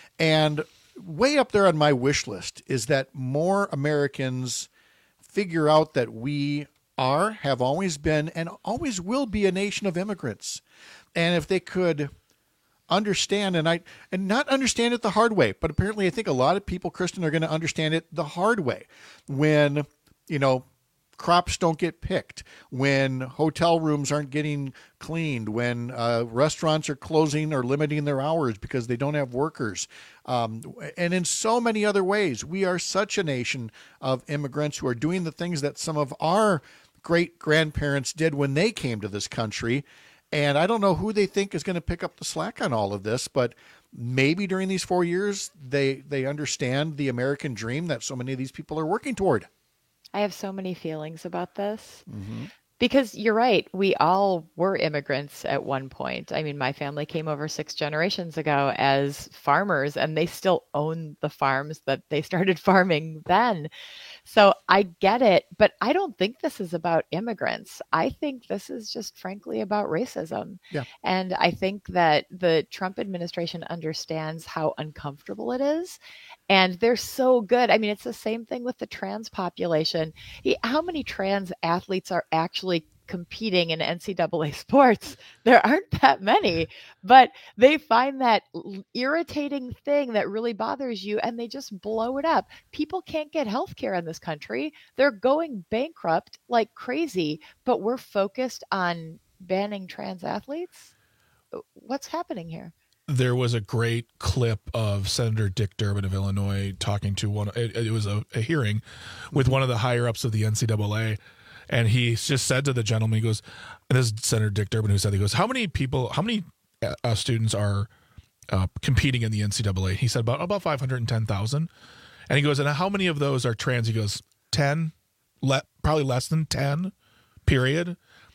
And way up there on my wish list is that more Americans figure out that we are, have always been, and always will be a nation of immigrants. And if they could understand, and I and not understand it the hard way, but apparently I think a lot of people, Kristen, are going to understand it the hard way. When, you know, crops don't get picked, when hotel rooms aren't getting cleaned, when uh, restaurants are closing or limiting their hours because they don't have workers. Um, and in so many other ways, we are such a nation of immigrants who are doing the things that some of our great grandparents did when they came to this country. And I don't know who they think is going to pick up the slack on all of this, but maybe during these four years, they, they understand the American dream that so many of these people are working toward. I have so many feelings about this. Mm-hmm. Because you're right, we all were immigrants at one point. I mean, my family came over six generations ago as farmers, and they still own the farms that they started farming then. So I get it, but I don't think this is about immigrants. I think this is just frankly about racism. Yeah. And I think that the Trump administration understands how uncomfortable it is. And they're so good. I mean, it's the same thing with the trans population. How many trans athletes are actually competing in N C double A sports? There aren't that many, but they find that irritating thing that really bothers you and they just blow it up. People can't get health care in this country. They're going bankrupt like crazy, but we're focused on banning trans athletes. What's happening here? There was a great clip of Senator Dick Durbin of Illinois talking to one. It, it was a, a hearing with one of the higher ups of the N C double A. And he just said to the gentleman, he goes, this is Senator Dick Durbin who said, he goes, how many people, how many uh, students are uh, competing in the N C double A? He said about, about five hundred ten thousand. And he goes, and how many of those are trans? He goes, ten, le- probably less than ten, period.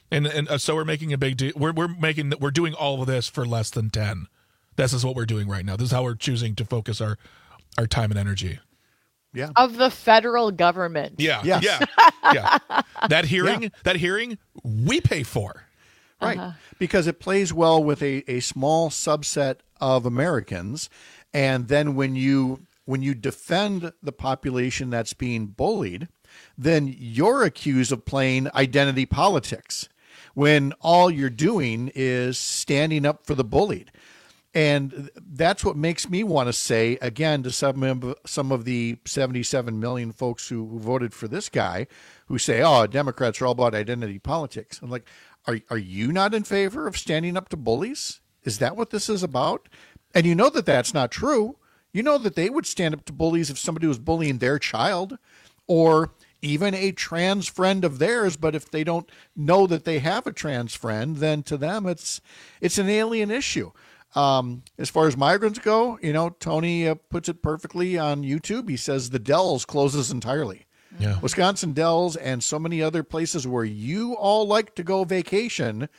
And and uh, so we're making a big deal. We're we're making we're doing all of this for less than ten. This is what we're doing right now. This is how we're choosing to focus our our time and energy. Yeah. Of the federal government. Yeah. Yes. Yeah. Yeah. That hearing, Yeah. that hearing, we pay for. Right. Uh-huh. Because it plays well with a, a small subset of Americans. And then when you when you defend the population that's being bullied, then you're accused of playing identity politics when all you're doing is standing up for the bullied. And that's what makes me want to say, again, to some of, some of the seventy-seven million folks who, who voted for this guy who say, oh, Democrats are all about identity politics. I'm like, are, are you not in favor of standing up to bullies? Is that what this is about? And you know that that's not true. You know that they would stand up to bullies if somebody was bullying their child or even a trans friend of theirs. But if they don't know that they have a trans friend, then to them it's it's an alien issue. Um, as far as migrants go, you know, Tony uh, puts it perfectly on YouTube. He says the Dells closes entirely. Yeah. Wisconsin Dells and so many other places where you all like to go vacation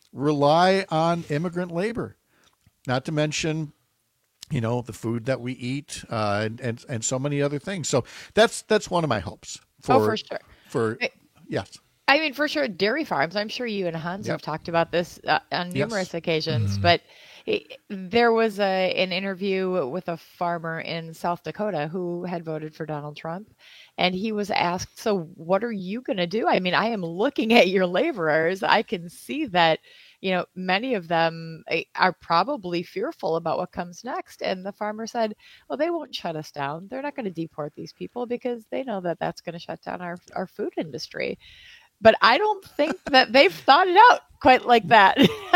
rely on immigrant labor, not to mention, you know, the food that we eat uh, and, and and so many other things. So that's that's one of my hopes. For, Oh, for sure. For yes. I mean, for sure, dairy farms. I'm sure you and Hans Yep. have talked about this uh, on Yes. numerous occasions, Mhm. but it, there was a, an interview with a farmer in South Dakota who had voted for Donald Trump, and he was asked, so what are you going to do? I mean, I am looking at your laborers. I can see that, you know, many of them eh, are probably fearful about what comes next. And the farmer said, well, they won't shut us down. They're not going to deport these people because they know that that's going to shut down our, our food industry. But I don't think that they've thought it out quite like that.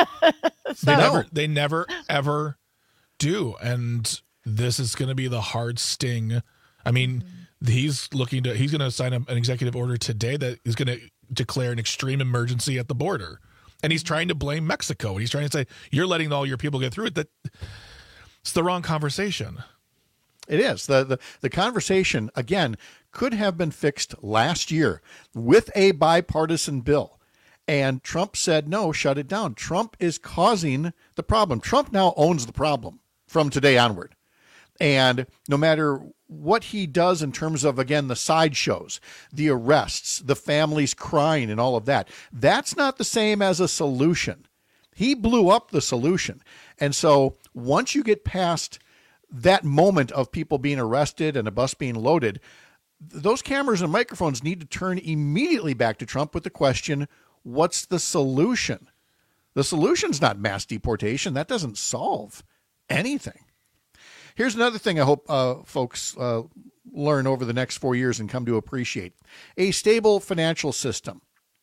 So- They never, they never, ever do. And this is going to be the hard sting. I mean, he's looking to, he's going to sign a, an executive order today that is going to declare an extreme emergency at the border. And he's trying to blame Mexico. And he's trying to say, you're letting all your people get through it. That it's the wrong conversation. It is. The, the the conversation, again, could have been fixed last year with a bipartisan bill. And Trump said, no, shut it down. Trump is causing the problem. Trump now owns the problem from today onward. And no matter what he does in terms of, again, the sideshows, the arrests, the families crying and all of that, that's not the same as a solution. He blew up the solution. And so once you get past that moment of people being arrested and a bus being loaded, those cameras and microphones need to turn immediately back to Trump with the question, what's the solution? The solution's not mass deportation. That doesn't solve anything. Here's another thing I hope uh, folks uh, learn over the next four years and come to appreciate. A stable financial system.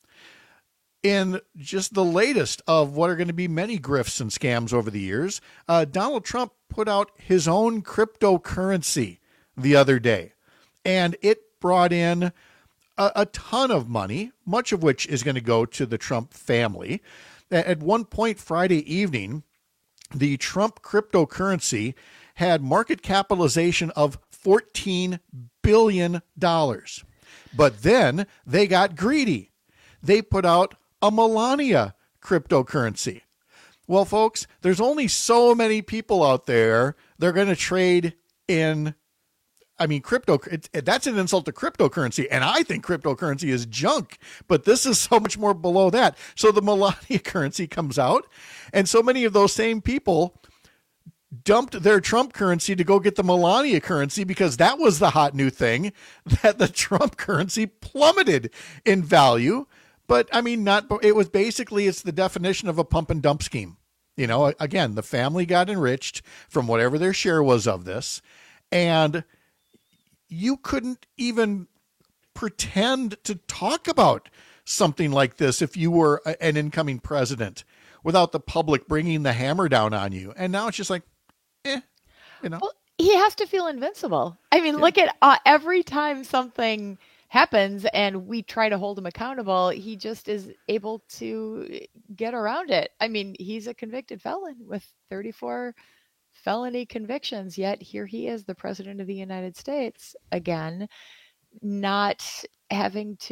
In just the latest of what are going to be many grifts and scams over the years, uh, Donald Trump put out his own cryptocurrency the other day, and it brought in a, a ton of money, much of which is going to go to the Trump family. At one point Friday evening, the Trump cryptocurrency had market capitalization of fourteen billion dollars. But then they got greedy. They put out a Melania cryptocurrency. Well, folks, there's only so many people out there they're going to trade in. I mean, crypto, it, it, that's an insult to cryptocurrency. And I think cryptocurrency is junk, but this is so much more below that. So the Melania currency comes out, and so many of those same people dumped their Trump currency to go get the Melania currency because that was the hot new thing, that the Trump currency plummeted in value. But I mean, not, it was basically, it's the definition of a pump and dump scheme. You know, again, the family got enriched from whatever their share was of this. And you couldn't even pretend to talk about something like this if you were a, an incoming president without the public bringing the hammer down on you. And now it's just like, eh, you know. Well, he has to feel invincible. I mean, look at uh, every time something happens and we try to hold him accountable, he just is able to get around it. I mean, he's a convicted felon with thirty-four felony convictions, yet here he is, the president of the United States, again, not having to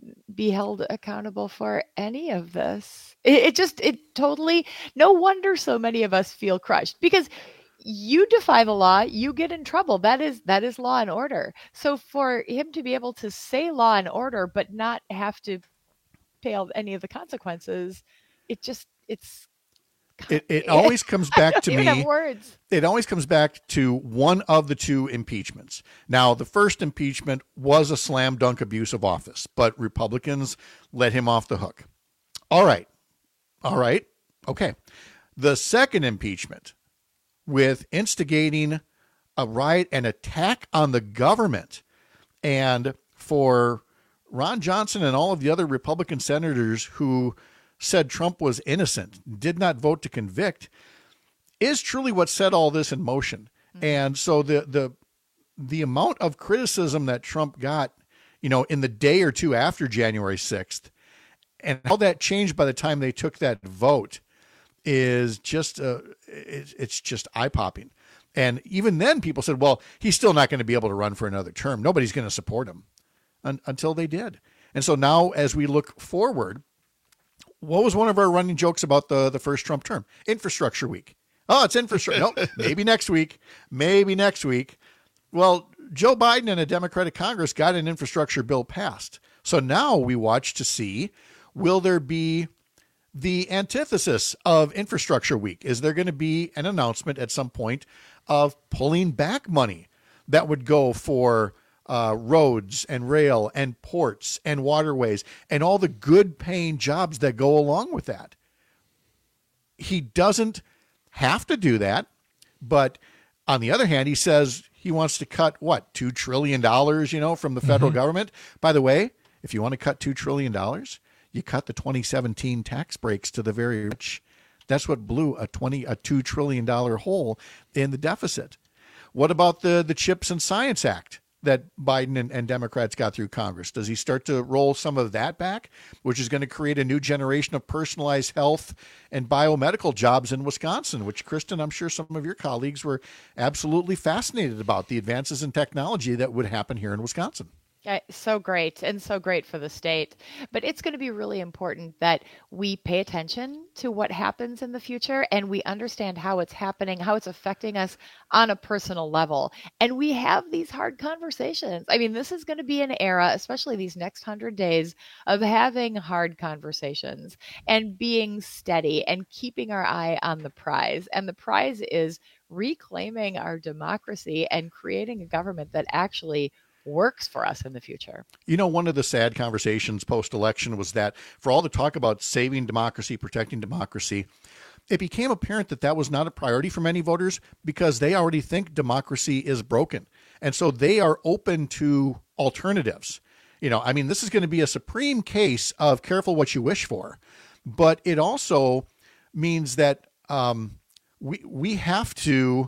be held accountable for any of this. It, it just, it totally, no wonder so many of us feel crushed, because you defy the law, you get in trouble. That is, that is law and order. So for him to be able to say law and order, but not have to pay all, any of the consequences, it just, it's, It, it always comes back to I don't me. even have words. It always comes back to one of the two impeachments. Now, the first impeachment was a slam dunk abuse of office, but Republicans let him off the hook. All right. All right. Okay. The second impeachment, with instigating a riot and attack on the government, and for Ron Johnson and all of the other Republican senators who said Trump was innocent, did not vote to convict, is truly what set all this in motion. Mm-hmm. And so the the the amount of criticism that Trump got, you know, in the day or two after January sixth, and how that changed by the time they took that vote, is just uh, it's, it's just eye-popping. And even then, people said, well, he's still not going to be able to run for another term. Nobody's going to support him. Un- until they did. And so now, as we look forward, what was one of our running jokes about the, the first Trump term? Infrastructure week. Oh, it's infrastructure. No, maybe next week. Maybe next week. Well, Joe Biden and a Democratic Congress got an infrastructure bill passed. So now we watch to see, will there be the antithesis of infrastructure week? Is there going to be an announcement at some point of pulling back money that would go for Uh, roads and rail and ports and waterways and all the good paying jobs that go along with that? He doesn't have to do that. But on the other hand, he says he wants to cut what, two trillion dollars, you know, from the federal mm-hmm. government. By the way, if you want to cut two trillion dollars, you cut the twenty seventeen tax breaks to the very rich. That's what blew a twenty, a two trillion dollars hole in the deficit. What about the, the CHIPS and Science Act that Biden and, and Democrats got through Congress? Does he start to roll some of that back, which is going to create a new generation of personalized health and biomedical jobs in Wisconsin, which, Kristen, I'm sure some of your colleagues were absolutely fascinated about the advances in technology that would happen here in Wisconsin. Yeah, so great, and so great for the state. But it's going to be really important that we pay attention to what happens in the future, and we understand how it's happening, how it's affecting us on a personal level. And we have these hard conversations. I mean, this is going to be an era, especially these next hundred days, of having hard conversations and being steady and keeping our eye on the prize. And the prize is reclaiming our democracy and creating a government that actually works for us in the future. You know, one of the sad conversations post-election was that for all the talk about saving democracy, protecting democracy, it became apparent that that was not a priority for many voters because they already think democracy is broken. And so they are open to alternatives. You know, I mean, this is going to be a supreme case of careful what you wish for, but it also means that um, we we have to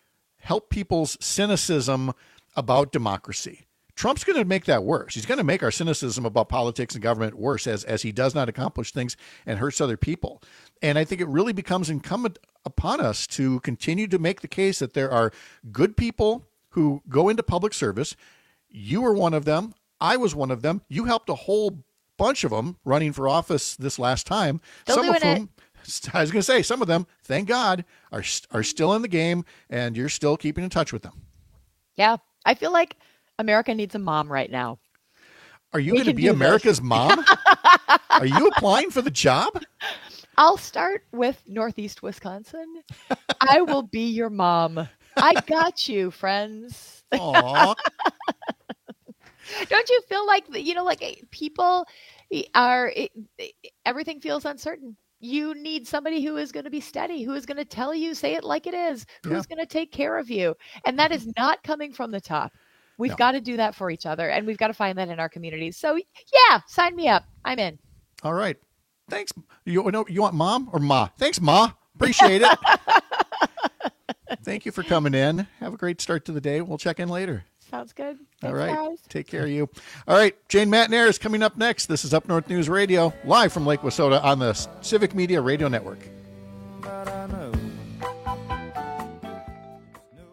help people's cynicism about democracy. Trump's going to make that worse. He's going to make our cynicism about politics and government worse as, as he does not accomplish things and hurts other people. And I think it really becomes incumbent upon us to continue to make the case that there are good people who go into public service. You were one of them. I was one of them. You helped a whole bunch of them running for office this last time. Still some doing of whom, it. I was going to say, some of them, thank God, are are still in the game, and you're still keeping in touch with them. Yeah. I feel like America needs a mom right now. Are you going to be America's mom? Are you applying for the job? I'll start with Northeast Wisconsin. I will be your mom. I got you, friends. Aww. Don't you feel like, you know, like people are, everything feels uncertain. You need somebody who is going to be steady, who is going to tell you, say it like it is, who's yeah. going to take care of you. And that is not coming from the top. We've no. got to do that for each other, and we've got to find that in our communities. So, yeah, sign me up. I'm in. All right. Thanks. You know, you want mom or ma? Thanks, ma. Appreciate it. Thank you for coming in. Have a great start to the day. We'll check in later. Sounds good. Thanks, all right. guys. Take care of you. All right. Jane Matnair is coming up next. This is Up North News Radio, live from Lake Wissota on the Civic Media Radio Network.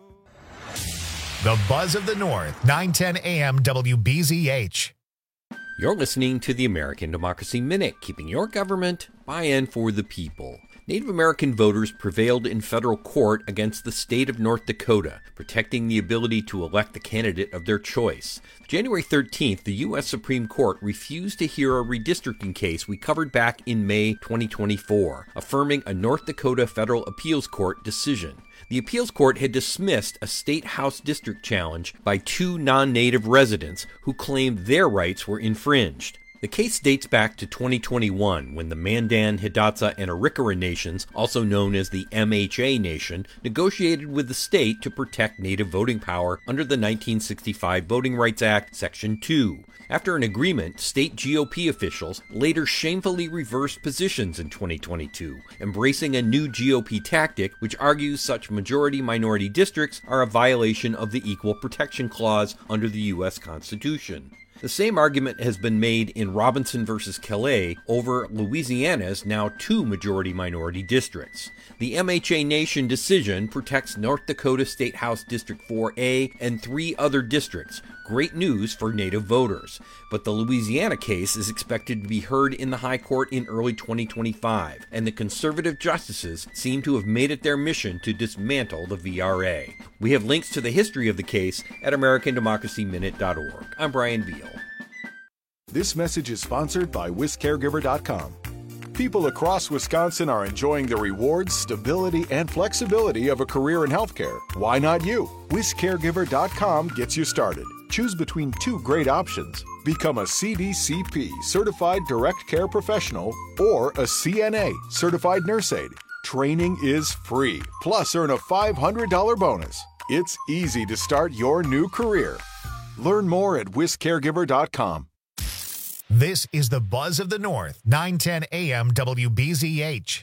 The Buzz of the North, nine ten a.m. W B Z H. You're listening to the American Democracy Minute, keeping your government by and for the people. Native American voters prevailed in federal court against the state of North Dakota, protecting the ability to elect the candidate of their choice. January thirteenth, the U S Supreme Court refused to hear a redistricting case we covered back in May twenty twenty-four, affirming a North Dakota Federal Appeals Court decision. The appeals court had dismissed a state house district challenge by two non-native residents who claimed their rights were infringed. The case dates back to twenty twenty-one, when the Mandan, Hidatsa, and Arikara nations, also known as the M H A Nation, negotiated with the state to protect native voting power under the nineteen sixty-five Voting Rights Act, Section two. After an agreement, state G O P officials later shamefully reversed positions in twenty twenty-two, embracing a new G O P tactic which argues such majority-minority districts are a violation of the Equal Protection Clause under the U S Constitution. The same argument has been made in Robinson versus Calais over Louisiana's now two majority-minority districts. The M H A Nation decision protects North Dakota State House District four A and three other districts. Great news for Native voters. But the Louisiana case is expected to be heard in the High Court in early twenty twenty-five, and the conservative justices seem to have made it their mission to dismantle the V R A. We have links to the history of the case at American Democracy Minute dot org. I'm Brian Beal. This message is sponsored by Wis Caregiver dot com. People across Wisconsin are enjoying the rewards, stability, and flexibility of a career in healthcare. Why not you? Wis Caregiver dot com gets you started. Choose between two great options. Become a C D C P, Certified Direct Care Professional, or a C N A, Certified Nurse Aide. Training is free, plus earn a five hundred dollars bonus. It's easy to start your new career. Learn more at Wis Caregiver dot com. This is the Buzz of the North, nine ten A M W B Z H.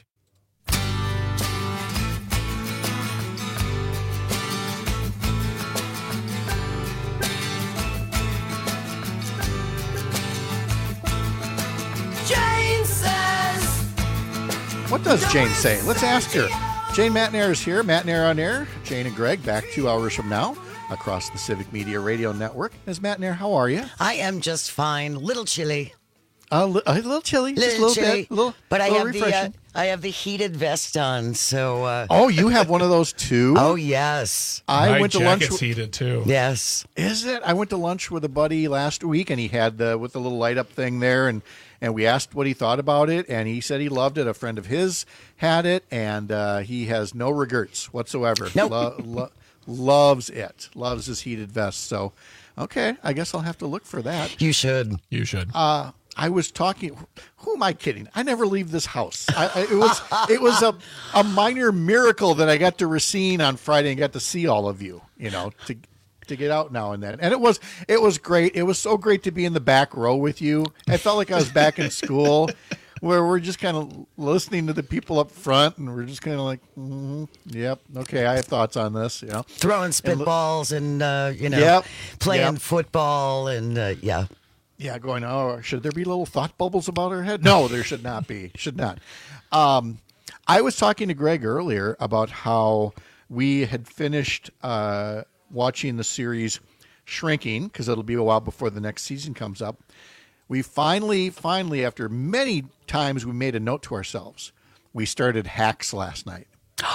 Jane says. What does Jane say? Let's ask her. Jane Matnair is here. Matnair on air. Jane and Greg back two hours from now across the Civic Media Radio Network. Miz Matnair, how are you? I am just fine. Little chilly. Uh, li- a little chilly. Little just a little chilly. bit. A little, but I little have the uh, I have the heated vest on. So. Uh, oh, you have one of those too? Oh yes. I My went to lunch. jacket's heated too. Yes. Is it? I went to lunch with a buddy last week, and he had the with the little light up thing there, and and we asked what he thought about it, and he said he loved it. A friend of his had it, and uh, he has no regrets whatsoever. Nope. Lo- lo- loves it. Loves his heated vest. So, okay, I guess I'll have to look for that. You should. You should. Uh, I was talking. Who am I kidding? I never leave this house. I, I, it was it was a, a minor miracle that I got to Racine on Friday and got to see all of you. You know, to to get out now and then, and it was it was great. It was so great to be in the back row with you. I felt like I was back in school, where we're just kind of listening to the people up front, and we're just kind of like, mm-hmm, yep, okay, I have thoughts on this. You know, throwing spitballs and, and uh, you know, yep, playing yep. football and uh, yeah. Yeah, going, oh, should there be little thought bubbles about her head? No, there should not be. Should not. Um, I was talking to Greg earlier about how we had finished uh, watching the series Shrinking, because it'll be a while before the next season comes up. We finally, finally, after many times we made a note to ourselves, we started Hacks last night.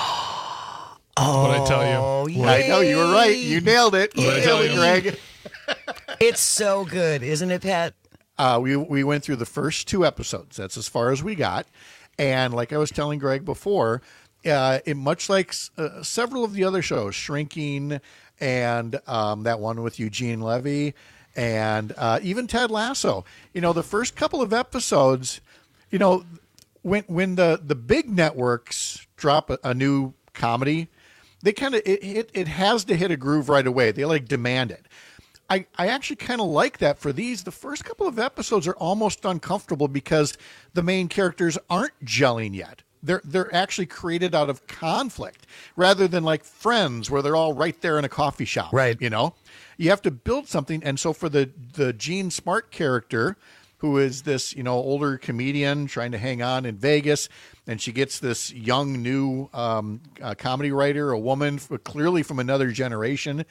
Oh, What'd I tell you? I know, you were right. You nailed it. You What'd I nailed tell it, you? Greg. It's so good, isn't it, Pat? Uh, we we went through the first two episodes. That's as far as we got. And like I was telling Greg before, uh, it much like uh, several of the other shows, Shrinking and um, that one with Eugene Levy and uh, even Ted Lasso, you know, the first couple of episodes, you know, when when the, the big networks drop a, a new comedy, they kind of, it, it, it has to hit a groove right away. They like demand it. I, I actually kind of like that for these. The first couple of episodes are almost uncomfortable because the main characters aren't gelling yet. They're they're actually created out of conflict rather than like Friends where they're all right there in a coffee shop. Right. You know, you have to build something. And so for the, the Gene Smart character, who is this, you know, older comedian trying to hang on in Vegas, and she gets this young new um, uh, comedy writer, a woman clearly from another generation.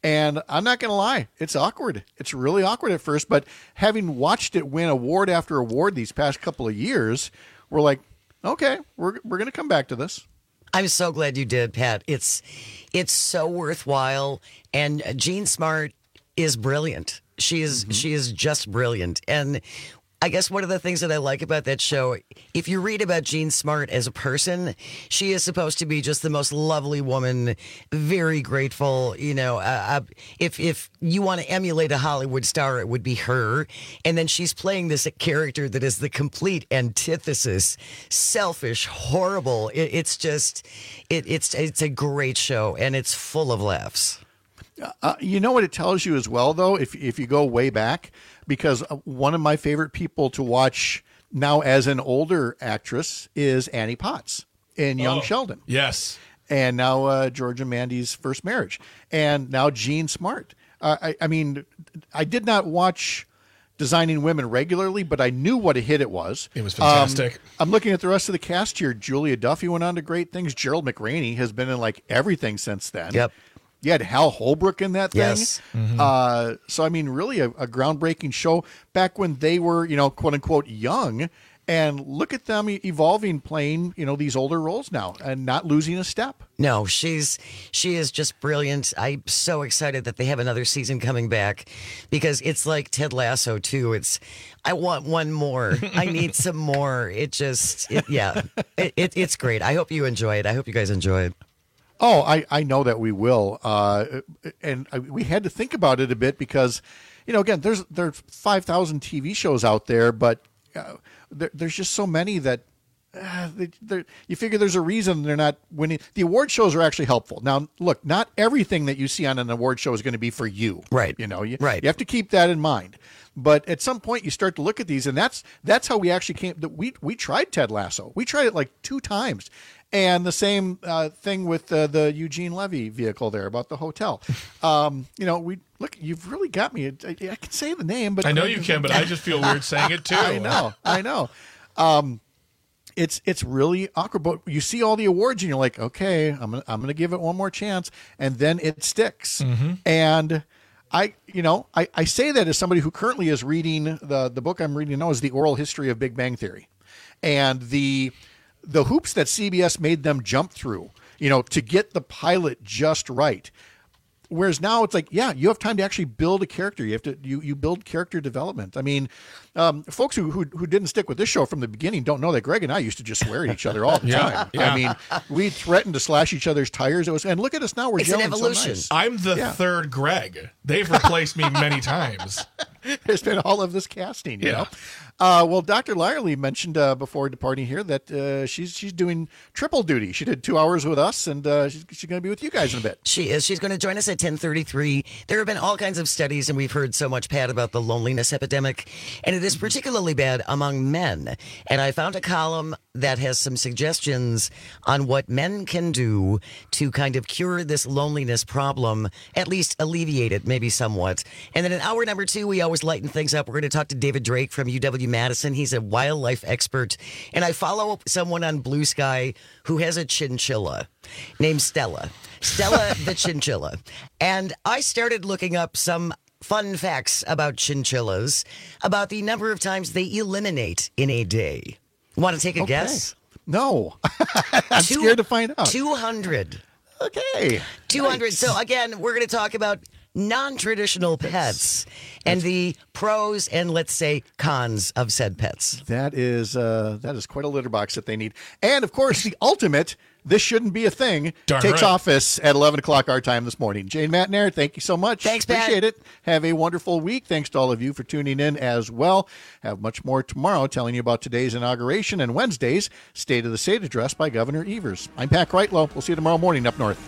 And I'm not going to lie, it's awkward. It's really awkward at first, but having watched it win award after award these past couple of years, we're like, okay, we're we're going to come back to this. I'm so glad you did, Pat. It's it's so worthwhile, and Jean Smart is brilliant. She is mm-hmm. she is just brilliant. And I guess one of the things that I like about that show, if you read about Jean Smart as a person, she is supposed to be just the most lovely woman, very grateful. You know, uh, if if you want to emulate a Hollywood star, it would be her. And then she's playing this character that is the complete antithesis, selfish, horrible. It, it's just, it, it's it's a great show, and it's full of laughs. Uh, you know what it tells you as well, though, if if you go way back, because one of my favorite people to watch now as an older actress is Annie Potts in Young Oh, Sheldon. Yes. And now uh, George and Mandy's First Marriage. And now Jean Smart. Uh, I, I mean, I did not watch Designing Women regularly, but I knew what a hit it was. It was fantastic. Um, I'm looking at the rest of the cast here. Julia Duffy went on to great things. Gerald McRaney has been in like everything since then. Yep. You had Hal Holbrook in that thing. Yes. Mm-hmm. Uh, so, I mean, really a, a groundbreaking show back when they were, you know, quote unquote, young. And look at them evolving, playing, you know, these older roles now and not losing a step. No, she's she is just brilliant. I'm so excited that they have another season coming back because it's like Ted Lasso too. It's I want one more. I need some more. It just it, yeah, it, it, it's great. I hope you enjoy it. I hope you guys enjoy it. Oh, I, I know that we will. Uh, and we had to think about it a bit because, you know, again, there's there's five thousand T V shows out there, but uh, there, there's just so many that uh, they, you figure there's a reason they're not winning. The award shows are actually helpful. Now, look, not everything that you see on an award show is going to be for you. Right. You know, you, right. you have to keep that in mind. But at some point, you start to look at these, and that's that's how we actually came. We we tried Ted Lasso. We tried it like two times. And the same uh, thing with uh, the Eugene Levy vehicle there about the hotel. Um, you know, we look. You've really got me. I, I can say the name, but I know you can, but I just feel weird saying it too. I know. I know. Um, it's it's really awkward. But you see all the awards, and you're like, okay, I'm gonna I'm gonna give it one more chance, and then it sticks. Mm-hmm. And I, you know, I, I say that as somebody who currently is reading the the book I'm reading now is the Oral History of Big Bang Theory, and the. The hoops that C B S made them jump through, you know, to get the pilot just right. Whereas now it's like, yeah, you have time to actually build a character. You have to, you, you build character development. I mean, um, folks who, who who didn't stick with this show from the beginning don't know that Greg and I used to just swear at each other all the Yeah, time. yeah. I mean, we threatened to slash each other's tires. It was, and look at us now. We're It's an gelling evolution. So nice. I'm the Yeah. third Greg. They've replaced me many times. There's been all of this casting, you Yeah. know. Uh, well, Doctor Lyerly mentioned uh, before departing here that uh, she's she's doing triple duty. She did two hours with us, and uh, she's, she's going to be with you guys in a bit. She is. She's going to join us at ten thirty-three. There have been all kinds of studies, and we've heard so much, Pat, about the loneliness epidemic, and it is particularly bad among men. And I found a column that has some suggestions on what men can do to kind of cure this loneliness problem, at least alleviate it, maybe somewhat. And then in hour number two, we always lighten things up. We're going to talk to David Drake from U W Madison. He's a wildlife expert. And I follow someone on Blue Sky who has a chinchilla named Stella. Stella the chinchilla. And I started looking up some fun facts about chinchillas, about the number of times they eliminate in a day. Want to take a Okay. guess? No. I'm Two- scared to find out. two hundred. Okay. two hundred. Nice. So again, we're going to talk about non-traditional pets and the pros and, let's say, cons of said pets. That is uh, that is quite a litter box that they need. And, of course, the ultimate, this shouldn't be a thing, Darn takes right. office at eleven o'clock our time this morning. Jane Matnair, thank you so much. Thanks, Pat. Appreciate it. Have a wonderful week. Thanks to all of you for tuning in as well. Have much more tomorrow telling you about today's inauguration and Wednesday's State of the State address by Governor Evers. I'm Pat Kreitlow. We'll see you tomorrow morning up north.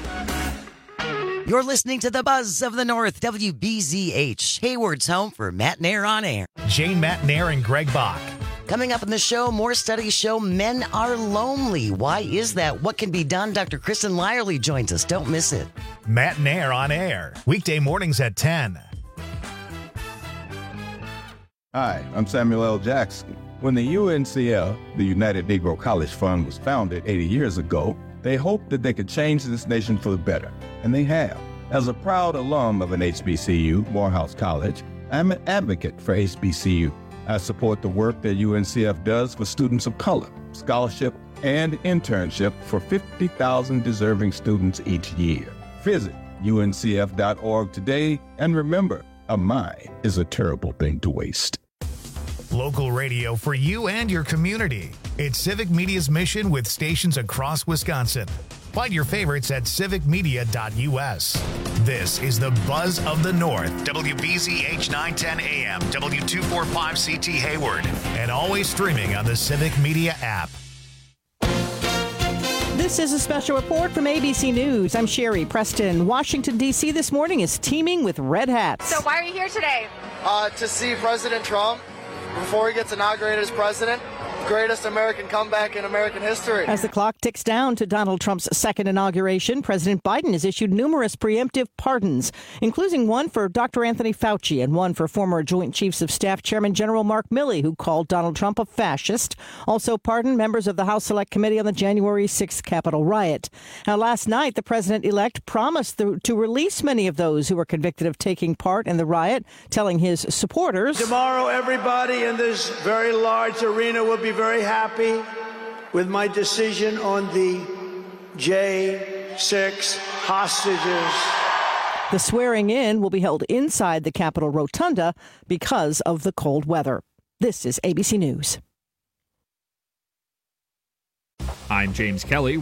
You're listening to the Buzz of the North, W B Z H, Hayward's home for Matt Nair on Air. Jane Matt Nair and Greg Bach. Coming up in the show, more studies show men are lonely. Why is that? What can be done? Doctor Kristen Lyerly joins us. Don't miss it. Matt Nair on Air. Weekday mornings at ten. Hi, I'm Samuel L. Jackson. When the U N C L, the United Negro College Fund, was founded eighty years ago, they hoped that they could change this nation for the better, and they have. As a proud alum of an H B C U, Morehouse College, I'm an advocate for H B C U. I support the work that U N C F does for students of color, scholarship, and internship for fifty thousand deserving students each year. Visit U N C F dot org today, and remember, a mind is a terrible thing to waste. Local radio for you and your community. It's Civic Media's mission with stations across Wisconsin. Find your favorites at civic media dot U S. This is the Buzz of the North, W B Z H nine ten A M, W two forty-five C T Hayward, and always streaming on the Civic Media app. This is a special report from A B C News. I'm Sherry Preston. Washington, D C this morning is teeming with red hats. So why are you here today? Uh, to see President Trump before he gets inaugurated as president. Greatest American comeback in American history. As the clock ticks down to Donald Trump's second inauguration, President Biden has issued numerous preemptive pardons, including one for Doctor Anthony Fauci and one for former Joint Chiefs of Staff Chairman General Mark Milley, who called Donald Trump a fascist. Also pardoned members of the House Select Committee on the January sixth Capitol riot. Now, last night, the president-elect promised the, to release many of those who were convicted of taking part in the riot, telling his supporters, "Tomorrow, everybody in this very large arena will be very happy with my decision on the J six hostages." The swearing in will be held inside the Capitol Rotunda because of the cold weather. This is A B C News. I'm James Kelly.